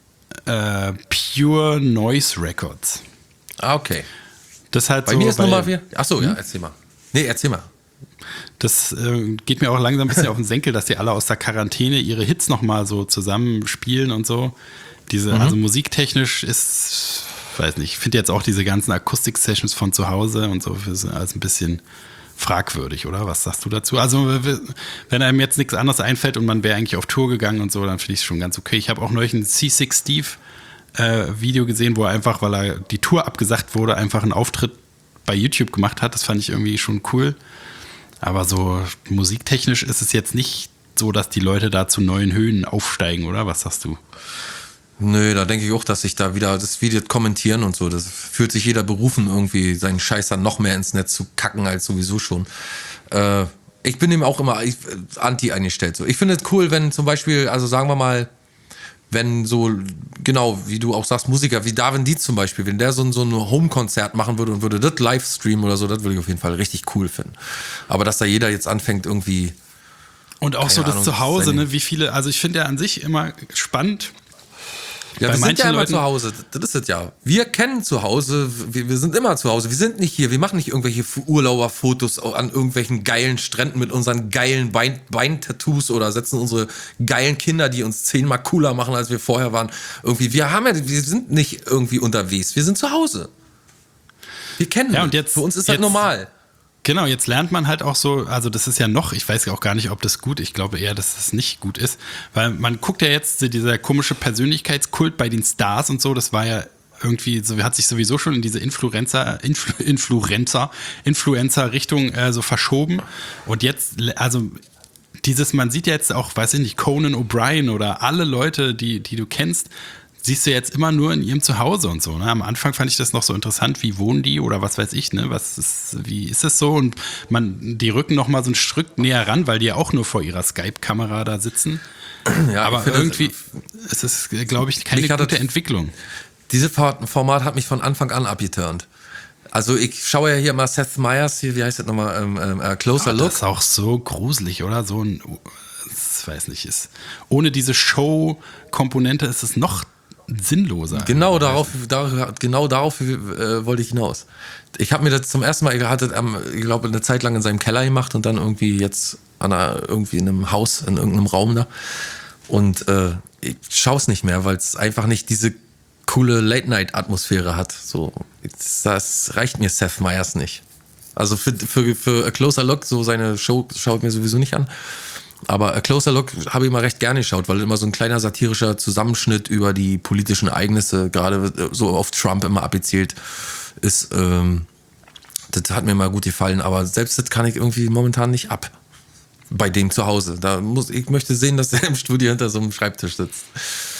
Äh, Pure Noise Records. Ah, okay. Das ist halt Bei so, mir ist weil- Nummer vier. Achso, ja, erzähl mal. Nee, erzähl mal. Das äh, geht mir auch langsam ein bisschen auf den Senkel, dass die alle aus der Quarantäne ihre Hits nochmal so zusammenspielen und so. Diese, Mhm. also musiktechnisch ist, weiß nicht, ich finde jetzt auch diese ganzen Akustik-Sessions von zu Hause und so, ist alles ein bisschen fragwürdig, oder? Was sagst du dazu? Also, wenn einem jetzt nichts anderes einfällt und man wäre eigentlich auf Tour gegangen und so, dann finde ich es schon ganz okay. Ich habe auch neulich ein C six Steve äh, Video gesehen, wo er einfach, weil er die Tour abgesagt wurde, einfach einen Auftritt bei YouTube gemacht hat. Das fand ich irgendwie schon cool. Aber so musiktechnisch ist es jetzt nicht so, dass die Leute da zu neuen Höhen aufsteigen, oder? Was sagst du? Nö, da denke ich auch, dass sich da wieder das Video kommentieren und so. Das fühlt sich jeder berufen, irgendwie seinen Scheiß dann noch mehr ins Netz zu kacken als sowieso schon. Äh, ich bin ihm auch immer ich, anti eingestellt. So. Ich finde es cool, wenn zum Beispiel, also sagen wir mal, wenn so, genau, wie du auch sagst, Musiker wie Darwin Dietz zum Beispiel, wenn der so ein, so ein Home-Konzert machen würde und würde das live streamen oder so, das würde ich auf jeden Fall richtig cool finden. Aber dass da jeder jetzt anfängt irgendwie... Und auch Keine so das Ahnung, Zuhause, seine- ne? Wie viele, also ich finde ja an sich immer spannend. Ja, Bei wir sind manchen ja immer Leuten- zu Hause, das ist es ja. Wir kennen zu Hause, wir, wir sind immer zu Hause, wir sind nicht hier, wir machen nicht irgendwelche Urlauberfotos an irgendwelchen geilen Stränden mit unseren geilen Bein, Beintattoos oder setzen unsere geilen Kinder, die uns zehnmal cooler machen, als wir vorher waren. Irgendwie, wir haben ja, wir sind nicht irgendwie unterwegs, wir sind zu Hause. Wir kennen Ja, das. und jetzt- Für uns ist das jetzt- normal. Genau, jetzt lernt man halt auch so, also das ist ja noch, ich weiß auch gar nicht, ob das gut, ich glaube eher, dass das nicht gut ist, weil man guckt ja jetzt, dieser komische Persönlichkeitskult bei den Stars und so, das war ja irgendwie, so hat sich sowieso schon in diese Influencer, Influ, Influencer, Influencer-Richtung äh, so verschoben und jetzt, also dieses, man sieht ja jetzt auch, weiß ich nicht, Conan O'Brien oder alle Leute, die, die du kennst, siehst du jetzt immer nur in ihrem Zuhause und so. Ne? Am Anfang fand ich das noch so interessant, wie wohnen die oder was weiß ich, ne? Was ist, wie ist das so? Und man, die rücken noch mal so ein Stück näher ran, weil die ja auch nur vor ihrer Skype-Kamera da sitzen. Ja, Aber ich finde, irgendwie ist es, glaube ich, keine Mich hat gute das- Entwicklung. Dieses Format hat mich von Anfang an abgeturnt. Also ich schaue ja hier mal Seth Meyers, hier, wie heißt das nochmal, ähm, ähm, äh, Closer Aber Look. das ist auch so gruselig, oder? So ein, ich weiß nicht, ist, ohne diese Show-Komponente ist es noch sinnloser. Genau darauf, dar, genau darauf äh, wollte ich hinaus. Ich habe mir das zum ersten Mal, er hatte, ähm, ich glaube, eine Zeit lang in seinem Keller gemacht und dann irgendwie jetzt an einer, irgendwie in einem Haus, in irgendeinem Raum da. Und äh, ich schaue es nicht mehr, weil es einfach nicht diese coole Late-Night-Atmosphäre hat. So, das reicht mir Seth Meyers nicht. Also für, für, für A Closer Look, so seine Show schaut mir sowieso nicht an. Aber A Closer Look habe ich immer recht gerne geschaut, weil immer so ein kleiner satirischer Zusammenschnitt über die politischen Ereignisse, gerade so auf Trump immer abgezielt ist. Ähm, das hat mir mal gut gefallen, aber selbst das kann ich irgendwie momentan nicht ab. Bei dem zu Hause. Da muss, ich möchte sehen, dass er im Studio hinter so einem Schreibtisch sitzt.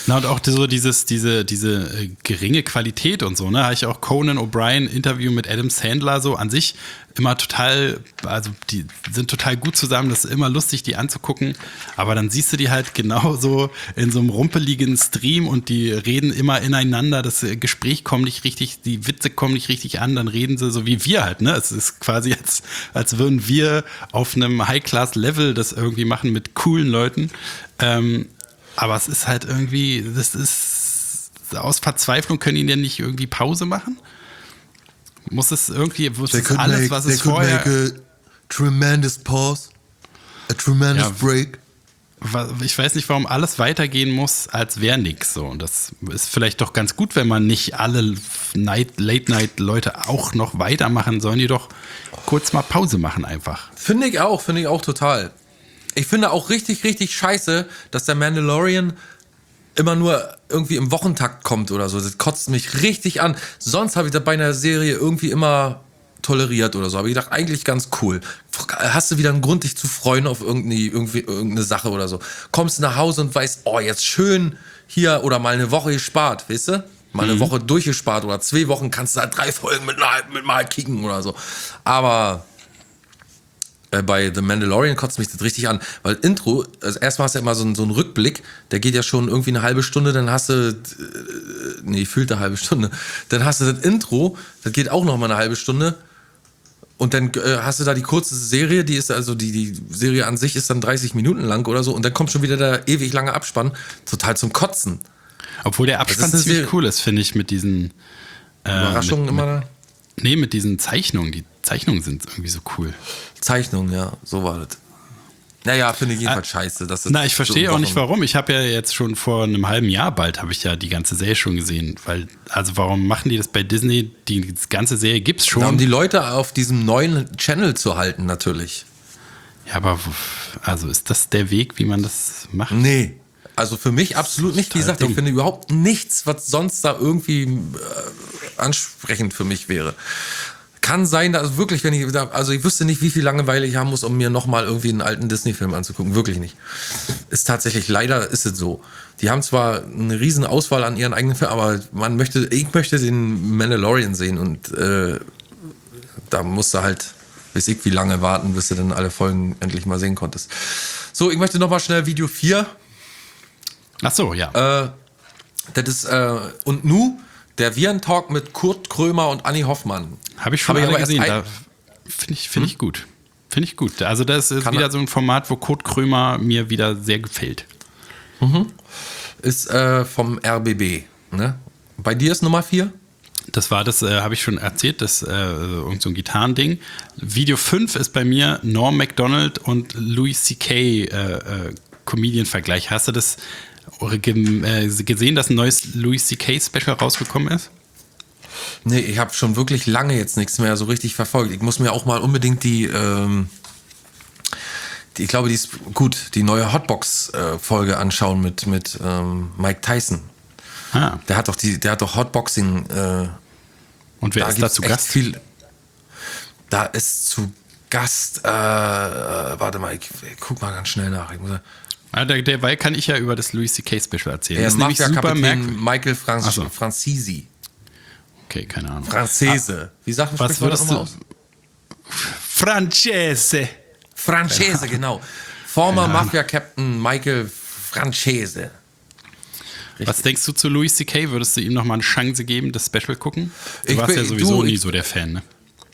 Na und auch so dieses, diese, diese äh, geringe Qualität und so, ne? Habe ich auch Conan O'Brien Interview mit Adam Sandler so an sich immer total, also die sind total gut zusammen, das ist immer lustig, die anzugucken, aber dann siehst du die halt genauso in so einem rumpeligen Stream und die reden immer ineinander, das Gespräch kommt nicht richtig, die Witze kommen nicht richtig an, dann reden sie so wie wir halt, ne? Es ist quasi als, als würden wir auf einem High-Class-Level das irgendwie machen mit coolen Leuten, ähm, aber es ist halt irgendwie, das ist, aus Verzweiflung können die denn nicht irgendwie Pause machen? Muss es irgendwie, muss es alles, make, was es vorher... They could make a tremendous pause, a tremendous ja, break. Ich weiß nicht, warum alles weitergehen muss, als wäre nichts so. Und das ist vielleicht doch ganz gut, wenn man nicht alle Night, Late-Night-Leute auch noch weitermachen, sollen die doch kurz mal Pause machen einfach. Finde ich auch, finde ich auch total. Ich finde auch richtig, richtig scheiße, dass der Mandalorian immer nur irgendwie im Wochentakt kommt oder so. Das kotzt mich richtig an. Sonst habe ich das bei einer Serie irgendwie immer toleriert oder so. Aber ich dachte, eigentlich ganz cool. Hast du wieder einen Grund, dich zu freuen auf irgendeine, irgendwie, irgendeine Sache oder so. Kommst nach Hause und weißt, oh, jetzt schön hier oder mal eine Woche gespart, weißt du? Mal eine mhm. Woche durchgespart oder zwei Wochen kannst du halt drei Folgen mit, mit mal kicken oder so. Aber bei The Mandalorian kotzt mich das richtig an, weil Intro, also erstmal hast du ja immer so einen, so einen Rückblick, der geht ja schon irgendwie eine halbe Stunde, dann hast du, äh, nee, fühlt eine halbe Stunde, dann hast du das Intro, das geht auch noch mal eine halbe Stunde und dann äh, hast du da die kurze Serie, die ist also, die, die Serie an sich ist dann dreißig Minuten lang oder so und dann kommt schon wieder der ewig lange Abspann, total zum Kotzen. Obwohl der Abspann ziemlich Serie. cool ist, finde ich, mit diesen äh, Überraschungen mit, immer da? Nee, mit diesen Zeichnungen, die Zeichnungen sind irgendwie so cool. Zeichnungen, ja, so war das. Naja, finde ich jedenfalls ah, scheiße. Dass das na, ich verstehe so auch nicht, warum. Ich habe ja jetzt schon vor einem halben Jahr bald, habe ich ja die ganze Serie schon gesehen. Weil, also warum machen die das bei Disney? Die ganze Serie gibt's schon. Um die Leute auf diesem neuen Channel zu halten, natürlich. Ja, aber also ist das der Weg, wie man das macht? Nee. Also für mich absolut nicht. Wie gesagt, ich finde überhaupt nichts, was sonst da irgendwie äh, ansprechend für mich wäre. Kann sein, dass wirklich, wenn ich, also ich wüsste nicht, wie viel Langeweile ich haben muss, um mir nochmal irgendwie einen alten Disney-Film anzugucken. Wirklich nicht. Ist tatsächlich, leider ist es so. Die haben zwar eine riesen Auswahl an ihren eigenen Filmen, aber man möchte, ich möchte den Mandalorian sehen und äh, da musst du halt, weiß ich, wie lange warten, bis du dann alle Folgen endlich mal sehen konntest. So, ich möchte nochmal schnell Video vier. Ach so, ja. Äh, das ist, äh, und nu, der Viren-Talk mit Kurt Krömer und Anni Hoffmann. Habe ich schon Hab alle gesehen. Da finde ich, find hm? ich gut. Finde ich gut. Also das ist Kann wieder er? so ein Format, wo Kurt Krömer mir wieder sehr gefällt. Mhm. Ist äh, vom R B B. Ne? Bei dir ist Nummer vier? Das war das, äh, habe ich schon erzählt, das äh, irgend so ein Gitarrending. Video fünf ist bei mir Norm Macdonald und Louis C K äh, äh, Comedian-Vergleich. Hast du das gesehen, dass ein neues Louis C K Special rausgekommen ist? Nee, ich habe schon wirklich lange jetzt nichts mehr so richtig verfolgt. Ich muss mir auch mal unbedingt die, ähm, die ich glaube, die ist gut, die neue Hotbox-Folge äh, anschauen mit, mit ähm, Mike Tyson. Ah. Der hat doch die, der hat doch Hotboxing. Äh, Und wer da ist da zu Gast? Viel, da ist zu Gast, äh, warte mal, ich, ich guck mal ganz schnell nach. Ich muss, Ah, der, derweil kann ich ja über das Louis C K Special erzählen. Er das ist nämlich super merkwürdig. Michael Franz- so. Franzisi. Okay, keine Ahnung. Franzese. Ah, Wie sagt man was würdest du? Aus? Francese. Francese, genau. Former Mafia-Captain Michael Francese. Richtig. Was denkst du zu Louis C K? Würdest du ihm noch mal eine Chance geben, das Special gucken? Du ich warst bin, ja sowieso du, nie ich, so der Fan, ne?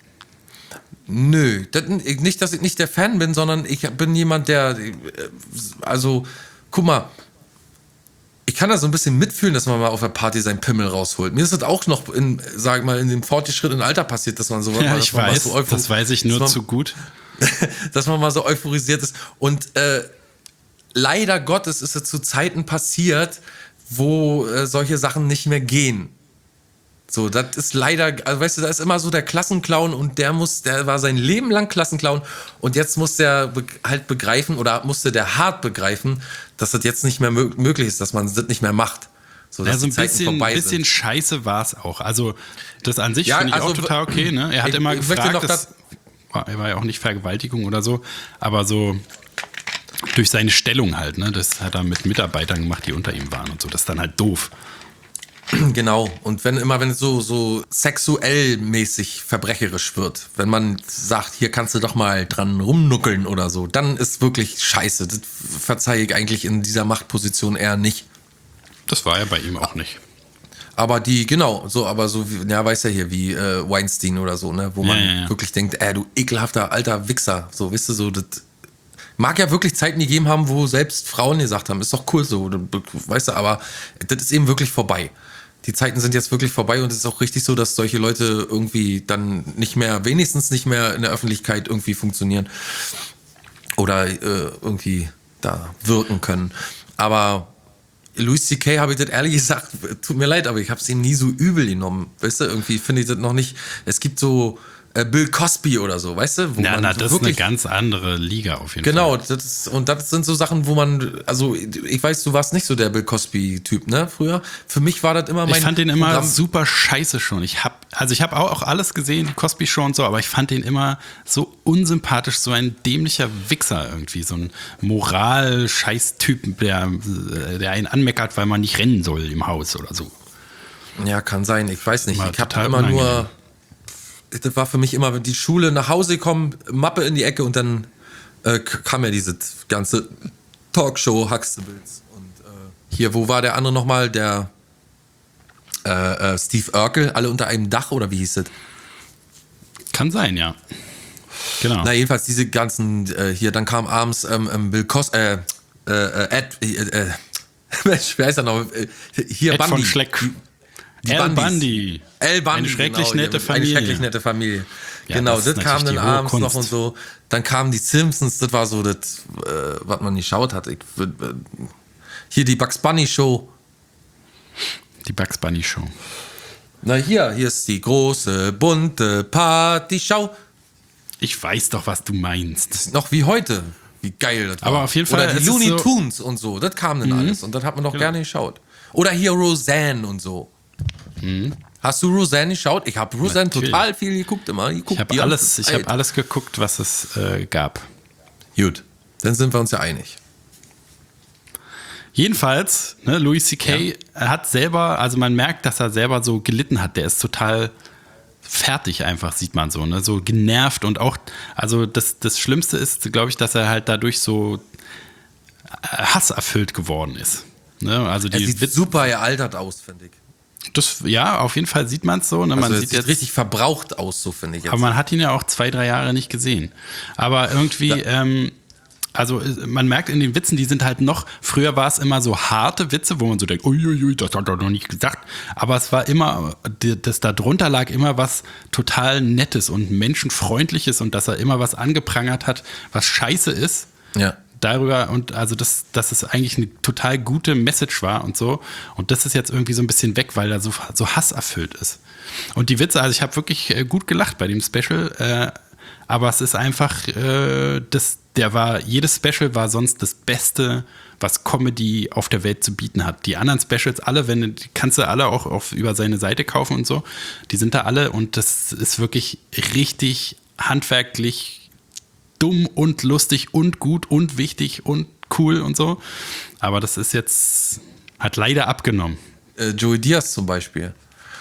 Nö, das, nicht, dass ich nicht der Fan bin, sondern ich bin jemand, der, also, guck mal, ich kann da so ein bisschen mitfühlen, dass man mal auf der Party seinen Pimmel rausholt. Mir ist das auch noch, in, sag mal, in dem fortgeschrittenen Alter passiert, dass man so ja, mal, ich weiß, so das weiß ich nur man, zu gut. Dass man mal so euphorisiert ist. Und äh, leider Gottes ist es zu Zeiten passiert, wo äh, solche Sachen nicht mehr gehen. So, das ist leider, also weißt du, da ist immer so der Klassenclown und der muss, der war sein Leben lang Klassenclown und jetzt muss der be- halt begreifen oder musste der hart begreifen, dass das jetzt nicht mehr mö- möglich ist, dass man das nicht mehr macht. So, dass ja, so ein die Zeiten bisschen, vorbei bisschen sind. scheiße war es auch. Also, das an sich Ja, finde ich also, auch total okay, ne? Er hat ich, immer ich gefragt, noch das, er war ja auch nicht Vergewaltigung oder so, aber so, Durch seine Stellung halt, ne? Das hat er mit Mitarbeitern gemacht, die unter ihm waren und so. Das ist dann halt doof. Genau. Und wenn immer, wenn es so, so sexuell mäßig verbrecherisch wird, wenn man sagt, hier kannst du doch mal dran rumnuckeln oder so, dann ist wirklich scheiße. Das verzeihe ich eigentlich in dieser Machtposition eher nicht. Das war ja bei ihm auch nicht. Aber die, genau, so, aber so, wie, ja, weiß ja hier, wie äh, Weinstein oder so, ne, wo man Ja, ja, ja. wirklich denkt, äh, du ekelhafter alter Wichser, so, weißt du, so, das mag ja wirklich Zeiten gegeben haben, wo selbst Frauen gesagt haben, ist doch cool so, weißt du, aber das ist eben wirklich vorbei. Die Zeiten sind jetzt wirklich vorbei und es ist auch richtig so, dass solche Leute irgendwie dann nicht mehr, wenigstens nicht mehr in der Öffentlichkeit irgendwie funktionieren oder äh, irgendwie da wirken können. Aber Louis C K habe ich das ehrlich gesagt, tut mir leid, aber ich habe es ihm nie so übel genommen. Weißt du, irgendwie finde ich das noch nicht. Es gibt so äh, Bill Cosby oder so, weißt du? Wo Ja, man na, so das wirklich, ist eine ganz andere Liga auf jeden genau, Fall. das ist, und das sind so Sachen, wo man, also ich weiß, du warst nicht so der Bill Cosby-Typ, ne, früher. Für mich war das immer mein Ich fand den immer Programm. super scheiße schon. Ich hab, also ich habe auch, auch alles gesehen, die Cosby Show und so, aber ich fand den immer so unsympathisch, so ein dämlicher Wichser irgendwie, so ein Moral-Scheiß-Typ, der, der einen anmeckert, weil man nicht rennen soll im Haus oder so. Ja, kann sein, ich weiß nicht. War Ich habe total immer unangenehm. nur, das war für mich immer, wenn die Schule nach Hause kommen, Mappe in die Ecke und dann äh, kam ja diese ganze Talkshow Huxtables. Und äh, hier, wo war der andere nochmal? Der äh, äh, Steve Urkel, alle unter einem Dach oder wie hieß das? Kann sein, ja. Genau. Na, jedenfalls diese ganzen, äh, hier, dann kam abends ähm, ähm, Bill Cos, äh, äh, äh, Ed, äh, äh, Mensch, wer heißt er noch? Äh, hier, Ed Bundy. von Schleck. Die Al Bundys. Bundy. El Bundy, Eine schrecklich genau, nette ja, Familie. Eine schrecklich nette Familie. Ja, genau, das das, ist kam natürlich dann die hohe abends noch Kunst. und so. Dann kamen die Simpsons, das war so das, äh, was man nicht schaut hat. Ich, äh, hier die Bugs Bunny Show. Die Bugs Bunny Show. Na hier, hier ist die große, bunte Party-Show. Ich weiß doch, was du meinst. Noch wie heute. Wie geil das war. Aber auf jeden Fall Oder ist die es Looney so- Tunes und so, das kam dann alles. Und das hat man doch gerne geschaut. Oder hier Roseanne und so. Hast du Roseanne geschaut? Ich habe Roseanne Natürlich. total viel geguckt immer. Ich, guck Ich habe die ganze alles, ich Zeit. hab alles geguckt, was es äh, gab. Gut, dann sind wir uns ja einig. Jedenfalls, ne, Louis C K Ja. hat selber, also man merkt, dass er selber so gelitten hat. Der ist total fertig einfach, sieht man so, ne, so genervt und auch, also das, das Schlimmste ist, glaube ich, dass er halt dadurch so äh, hasserfüllt geworden ist. Ne, also Er die sieht Witz, super gealtert aus, finde ich. das, ja, auf jeden Fall sieht man es so. Ne, man Also es sieht sieht jetzt richtig verbraucht aus, so finde ich jetzt. Aber man hat ihn ja auch zwei, drei Jahre nicht gesehen. Aber irgendwie, Ja. ähm, also äh, man merkt in den Witzen, die sind halt noch, früher war es immer so harte Witze, wo man so denkt, uiuiui, das hat er noch nicht gesagt. Aber es war immer, die- das da drunter lag immer was total Nettes und Menschenfreundliches und dass er immer was angeprangert hat, was scheiße ist. Ja. Darüber und also das, dass es eigentlich eine total gute Message war und so. Und das ist jetzt irgendwie so ein bisschen weg, weil er so, so hasserfüllt ist. Und die Witze, also ich habe wirklich äh, gut gelacht bei dem Special, äh, aber es ist einfach, äh, das, der war, jedes Special war sonst das Beste, was Comedy auf der Welt zu bieten hat. Die anderen Specials, alle, wenn du- die kannst du alle auch auf, über seine Seite kaufen und so, die sind da alle und das ist wirklich richtig handwerklich dumm und lustig und gut und wichtig und cool und so. Aber das ist jetzt, hat leider abgenommen. Äh, Joey Diaz zum Beispiel.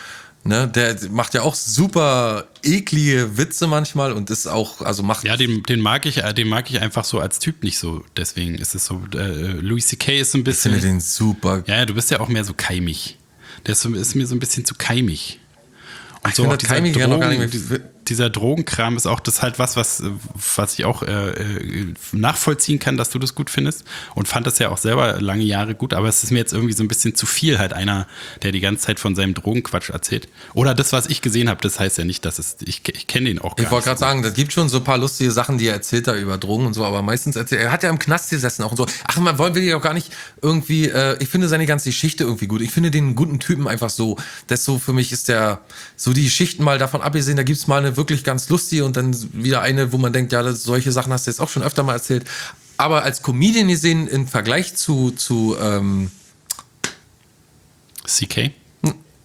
Ne, der macht ja auch super eklige Witze manchmal und ist auch, also macht. Ja, den, den mag ich, äh, den mag ich einfach so als Typ nicht so. Deswegen ist es so, äh, Louis C K ist so ein Ich finde bisschen, den super. ja, du bist ja auch mehr so keimig. Der ist, so, ist mir so ein bisschen zu keimig. Und Ich so finde auch das Keimige ja noch gar nicht mehr- Drogen, dieser Drogenkram ist auch das halt was, was, was ich auch äh, äh, nachvollziehen kann, dass du das gut findest und fand das ja auch selber lange Jahre gut, aber es ist mir jetzt irgendwie so ein bisschen zu viel, halt einer, der die ganze Zeit von seinem Drogenquatsch erzählt. Oder das, was ich gesehen habe, das heißt ja nicht, dass es, ich, ich kenne den auch gar Ich wollte nicht. gerade sagen, das gibt schon so ein paar lustige Sachen, die er erzählt da über Drogen und so, aber meistens erzählt, er hat ja im Knast gesessen auch und so. Ach, man wollen will ich auch gar nicht irgendwie, äh, ich finde seine ganze Geschichte irgendwie gut. Ich finde den einen guten Typen einfach so. Das so, für mich ist der, so die Geschichten mal davon abgesehen, da gibt's mal eine wirklich ganz lustige und dann wieder eine, wo man denkt, ja, das, solche Sachen hast du jetzt auch schon öfter mal erzählt. Aber als Comedian gesehen, im Vergleich zu, zu, ähm, C K?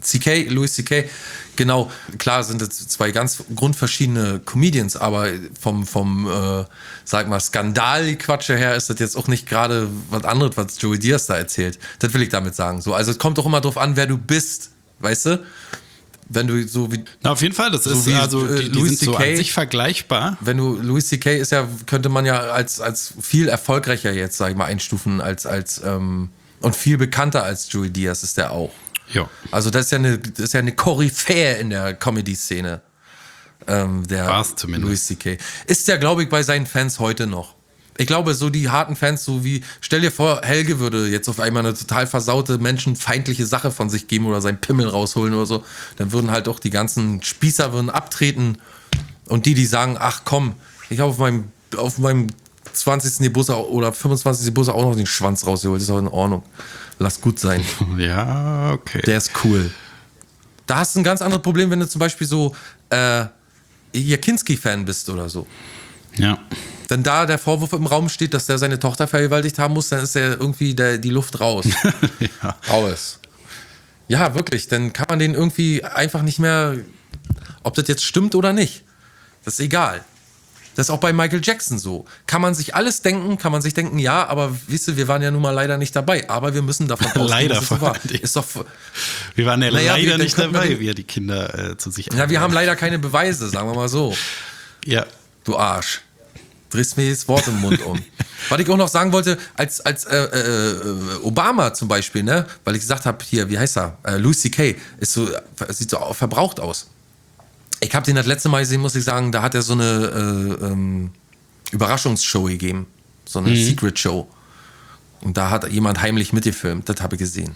C K, Louis C K, genau, klar sind es zwei ganz grundverschiedene Comedians, aber vom, vom äh, sag mal, Skandal-Quatsche her ist das jetzt auch nicht gerade was anderes, was Joey Diaz da erzählt. Das will ich damit sagen. So, also es kommt doch immer drauf an, wer du bist, weißt du? Wenn du so wie... Na, auf jeden Fall, das ist, so wie, also, äh, die, die Louis sind so C K an sich vergleichbar. Wenn du, Louis C K ist ja, könnte man ja als, als viel erfolgreicher jetzt, sag ich mal, einstufen, als, als, ähm, und viel bekannter als Joey Diaz ist der auch. Ja. Also das ist ja eine, das ist ja eine Koryphäe in der Comedy-Szene. Ähm, der War's zumindest. Louis C K. Ist ja, glaube ich, bei seinen Fans heute noch. Ich glaube, so die harten Fans, so wie, stell dir vor, Helge würde jetzt auf einmal eine total versaute, menschenfeindliche Sache von sich geben oder seinen Pimmel rausholen oder so, dann würden halt auch die ganzen Spießer würden abtreten und die, die sagen, ach komm, ich habe auf meinem, auf meinem zwanzigsten Geburtstag oder fünfundzwanzigsten Geburtstag auch noch den Schwanz rausgeholt, das ist auch in Ordnung. Lass gut sein. Ja, okay. Der ist cool. Da hast du ein ganz anderes Problem, wenn du zum Beispiel so äh, ihr Kinski-Fan bist oder so. Ja. Wenn da der Vorwurf im Raum steht, dass der seine Tochter vergewaltigt haben muss, dann ist ja irgendwie der, die Luft raus. Ja. Raus. Ja, wirklich. Dann kann man den irgendwie einfach nicht mehr, ob das jetzt stimmt oder nicht. Das ist egal. Das ist auch bei Michael Jackson so. Kann man sich alles denken, kann man sich denken, ja, aber wisst ihr, wir waren ja nun mal leider nicht dabei. Aber wir müssen davon ausgehen, Leider dass es so war. vor allem. Ist doch, Wir waren ja Naja, leider wir- nicht dann könnten wir dabei, den- wie er die Kinder äh, zu sich ja, wir haben leider keine Beweise, sagen wir mal so. Ja. Du Arsch. Drehst mir das Wort im Mund um. Was ich auch noch sagen wollte, als, als äh, äh, Obama zum Beispiel, ne, weil ich gesagt habe, hier, wie heißt er? Äh, Louis C K ist so, sieht so verbraucht aus. Ich habe den das letzte Mal gesehen, muss ich sagen, da hat er so eine äh, ähm, Überraschungsshow gegeben. So eine Mhm. Secret Show. Und da hat jemand heimlich mitgefilmt, das habe ich gesehen.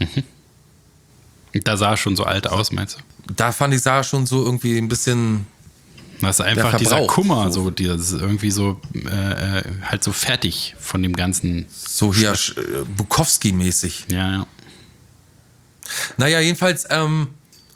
Da sah er schon so alt aus, meinst du? Da fand ich, sah schon so irgendwie ein bisschen. Das ist einfach Der dieser Verbrauch, Kummer, so. so, dieses irgendwie so, äh, äh, halt so fertig von dem ganzen. So hier äh, Bukowski-mäßig. Ja, ja. Naja, jedenfalls, ähm,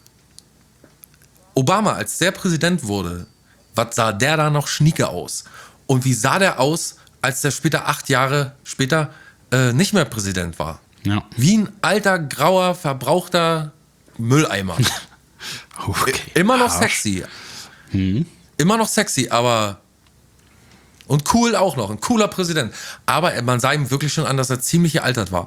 Obama, als der Präsident wurde, was sah der da noch schnieke aus? Und wie sah der aus, als der später, acht Jahre später, äh, nicht mehr Präsident war? Ja. Wie ein alter, grauer, verbrauchter Mülleimer. Okay. Immer noch Arsch. sexy. Immer noch sexy, aber. Und cool auch noch. Ein cooler Präsident. Aber man sah ihm wirklich schon an, dass er ziemlich gealtert war.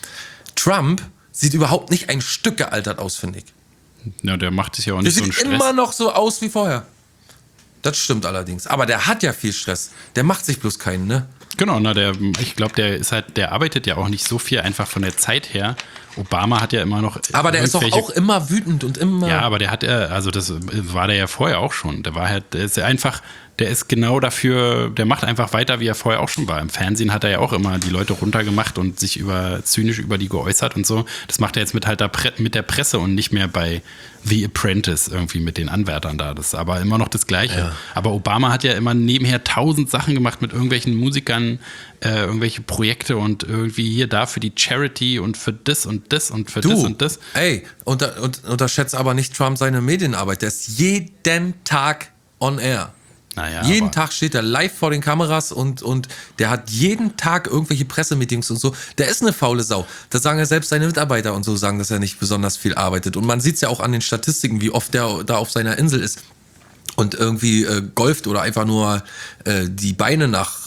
Trump sieht überhaupt nicht ein Stück gealtert aus, finde ich. Ja, der macht es ja auch Der nicht so sieht einen Stress. immer noch so aus wie vorher. Das stimmt allerdings. Aber der hat ja viel Stress. Der macht sich bloß keinen, ne? Genau, na, der, ich glaube, der ist halt, der arbeitet ja auch nicht so viel einfach von der Zeit her. Obama hat ja immer noch. Aber der ist doch irgendwelche- auch immer wütend und immer. Ja, aber der hat ja, also das war der ja vorher auch schon. Der war halt, der ist ja einfach, der ist genau dafür, der macht einfach weiter, wie er vorher auch schon war. Im Fernsehen hat er ja auch immer die Leute runtergemacht und sich über zynisch über die geäußert und so. Das macht er jetzt mit halt der, Pre- mit der Presse und nicht mehr bei The Apprentice irgendwie mit den Anwärtern da. Das ist aber immer noch das Gleiche. Ja. Aber Obama hat ja immer nebenher tausend Sachen gemacht mit irgendwelchen Musikern, äh, irgendwelche Projekte und irgendwie hier da für die Charity und für das und das und für Du, das und das. ey, unter, und, unterschätze aber nicht Trump seine Medienarbeit. Der ist jeden Tag on air. Naja, jeden aber- Tag steht er live vor den Kameras und, und der hat jeden Tag irgendwelche Pressemeetings und so. Der ist eine faule Sau. Das sagen ja selbst seine Mitarbeiter und so, sagen, dass er nicht besonders viel arbeitet. Und man sieht es ja auch an den Statistiken, wie oft der da auf seiner Insel ist und irgendwie äh, golft oder einfach nur äh, die Beine nach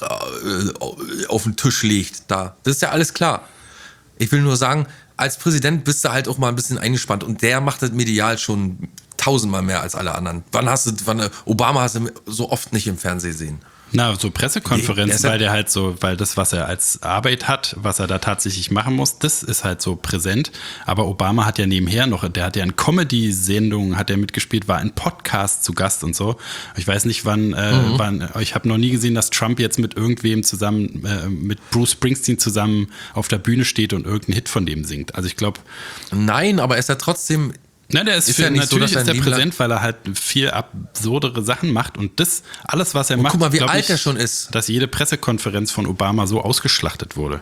äh, auf den Tisch legt. Da. Das ist ja alles klar. Ich will nur sagen, als Präsident bist du halt auch mal ein bisschen eingespannt und der macht das medial schon tausendmal mehr als alle anderen. Wann hast du, wann, Obama hast du so oft nicht im Fernsehen gesehen. Na, so Nee, Pressekonferenzen, der ist ja- weil der halt so, weil das, was er als Arbeit hat, was er da tatsächlich machen muss, das ist halt so präsent. Aber Obama hat ja nebenher noch, der hat ja in Comedy-Sendungen, hat er mitgespielt, war in Podcasts zu Gast und so. Ich weiß nicht, wann, äh, Mhm. wann ich habe noch nie gesehen, dass Trump jetzt mit irgendwem zusammen, äh, mit Bruce Springsteen zusammen auf der Bühne steht und irgendeinen Hit von dem singt. Also ich glaube, Nein, aber er ist ja trotzdem. na, der ist, Ist für, ja nicht so, natürlich dass er ist er ein Liebler- präsent, weil er halt viel absurdere Sachen macht und das, alles, was er Und macht, guck mal, wie glaub alt ich, er schon ist. dass jede Pressekonferenz von Obama so ausgeschlachtet wurde.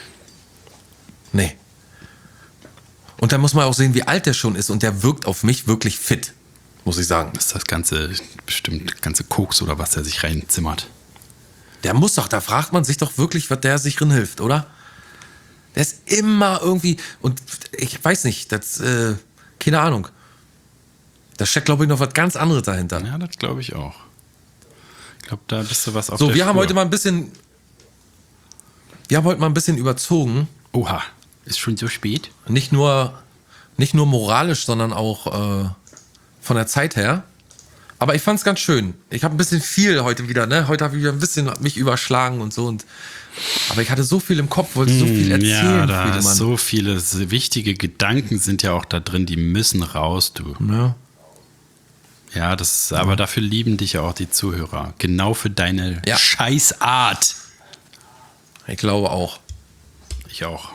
Nee. Und da muss man auch sehen, wie alt er schon ist. Und der wirkt auf mich wirklich fit, muss ich sagen. Das ist das ganze, bestimmt ganze Koks oder was er sich reinzimmert. Der muss doch, da fragt man sich doch wirklich, was der sich drin hilft, oder? Der ist immer irgendwie, und ich weiß nicht, das, äh, keine Ahnung. Da steckt, glaube ich, noch was ganz anderes dahinter. Ja, das glaube ich auch. Ich glaube, da bist du was auf So, der wir haben Spur. heute mal ein bisschen. Wir haben heute mal ein bisschen überzogen. Oha, ist schon so spät? Nicht nur, nicht nur moralisch, sondern auch äh, von der Zeit her. Aber ich fand es ganz schön. Ich habe ein bisschen viel heute wieder, ne? Heute habe ich wieder ein bisschen mich überschlagen und so. Und, aber ich hatte so viel im Kopf, wollte so viel erzählen. Ja, da ist Friedemann. so viele wichtige Gedanken sind ja auch da drin, die müssen raus, du. Ja. Ja, das, aber dafür lieben dich ja auch die Zuhörer. Genau für deine Ja. Scheißart. Ich glaube auch. Ich auch.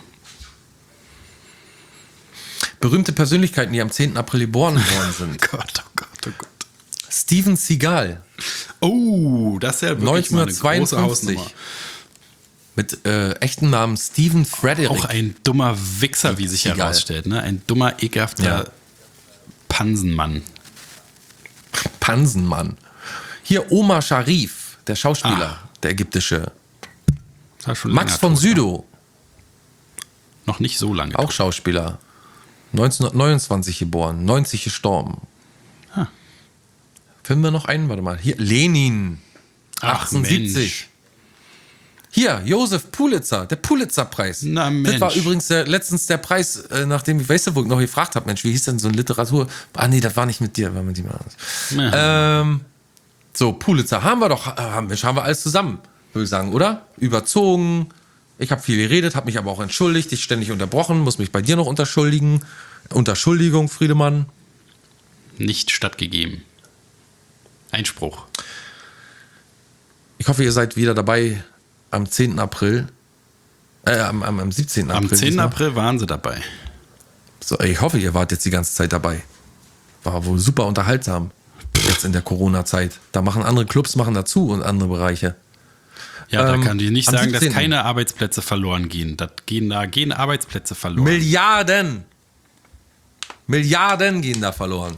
Berühmte Persönlichkeiten, die am zehnten April geboren worden sind. Gott, oh Gott, oh Gott. Steven Seagal Oh, das ist ja wirklich mal eine große neunzehnhundertzweiundfünfzig. Hausnummer. Mit äh, echten Namen Steven Frederick. Auch ein dummer Wichser, wie sich Seagal. herausstellt. Ne? Ein dummer, ekelhafter Ja. Pansenmann. Pansenmann. Hier Omar Sharif, der Schauspieler, Ah. der ägyptische. Das war schon Max länger von tot, ne? Südow, Noch nicht so lange. auch Schauspieler. neunzehnhundertneunundzwanzig geboren, neunzig gestorben. Ah. Finden wir noch einen? Warte mal. Hier, Lenin, Ach, achtzehnhundertsiebzig. Mensch. Hier, Josef Pulitzer, der Pulitzer-Preis. Na, Das Mensch. war übrigens der, letztens der Preis, äh, nachdem ich, weißt du, wo ich noch gefragt habe, Mensch, wie hieß denn so eine Literatur? Ah, nee, das war nicht mit dir, war mit jemand anderes. Ähm, so, Pulitzer, haben wir doch, äh, haben, Mensch, haben wir alles zusammen, würde ich sagen, oder? Überzogen. Ich habe viel geredet, habe mich aber auch entschuldigt, dich ständig unterbrochen, muss mich bei dir noch unterschuldigen. Unterschuldigung, Friedemann. Nicht stattgegeben. Einspruch. Ich hoffe, ihr seid wieder dabei am zehnten April. Äh, am, am, am siebzehnten April. Am zehnten diesmal. April waren sie dabei. So, ich hoffe, ihr wart jetzt die ganze Zeit dabei. War wohl super unterhaltsam. Jetzt in der Corona-Zeit. Da machen andere Clubs machen dazu und andere Bereiche. Ja, Ähm, da kann ich nicht am sagen, dass siebzehnten keine Arbeitsplätze verloren gehen. Das gehen da gehen Arbeitsplätze verloren. Milliarden! Milliarden gehen da verloren.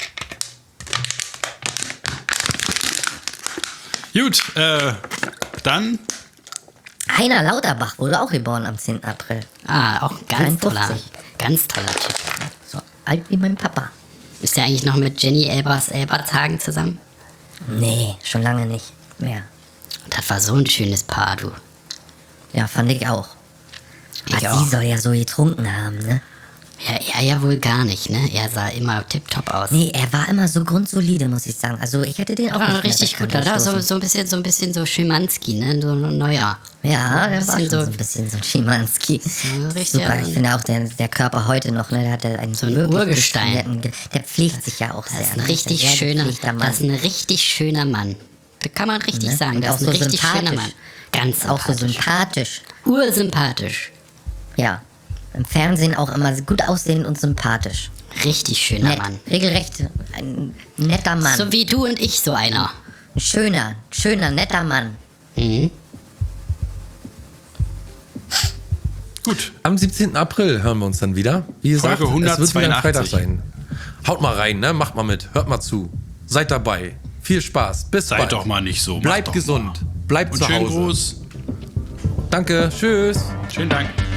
Gut, äh, dann Heiner Lauterbach wurde auch geboren am zehnten April. Ah, auch ein ganz toller, dreiundfünfzig. ganz toller Typ. So alt wie mein Papa. Ist der eigentlich noch mit Jenny Elbers Elbertshagen zusammen? Nee, schon lange nicht mehr. Das war so ein schönes Paar, du. Ja, fand ich auch. Ich Aber auch. sie soll ja so getrunken haben, ne? Ja, er ja wohl gar nicht, ne? Er sah immer tipptopp aus. Nee, er war immer so grundsolide, muss ich sagen. Also ich hätte den auch War nicht mehr richtig gut. bekannt Da war so, gestoßen. so ein bisschen, so ein bisschen so Schimanski, ne? So ein neuer. Ja, der war bisschen schon so- so ein bisschen so ein Schimanski. richtig, Super, ja. ich finde auch der, der Körper heute noch, ne, der hat ja einen So ein wirklich Urgestein. getrainierten Ge- Der pflegt sich ja auch Das sehr. ist ein ne? richtig Sehr schöner, gepflegter Mann. das ist ein richtig schöner Mann. Das kann man richtig Ne? sagen. Und Das auch ist ein so richtig schöner sympathisch. Mann. Ganz Auch so sympathisch. sympathisch. Ursympathisch. Ja. Im Fernsehen auch immer gut aussehend und sympathisch. Richtig schöner Nett. Mann. Regelrecht ein netter Mann. So wie du und ich, so einer. Ein schöner, schöner, netter Mann. Mhm. gut. Am siebzehnten April hören wir uns dann wieder. Wie gesagt, Folge es wird wieder ein Freitag hundertzweiundachtzig. sein. Haut mal rein, ne? Macht mal mit, hört mal zu. Seid dabei. Viel Spaß. Bis Seid bald. doch mal nicht so. macht Bleibt doch gesund. Mal. Bleibt Und zu schönen Hause. Gruß. Danke. Tschüss. Schönen Dank.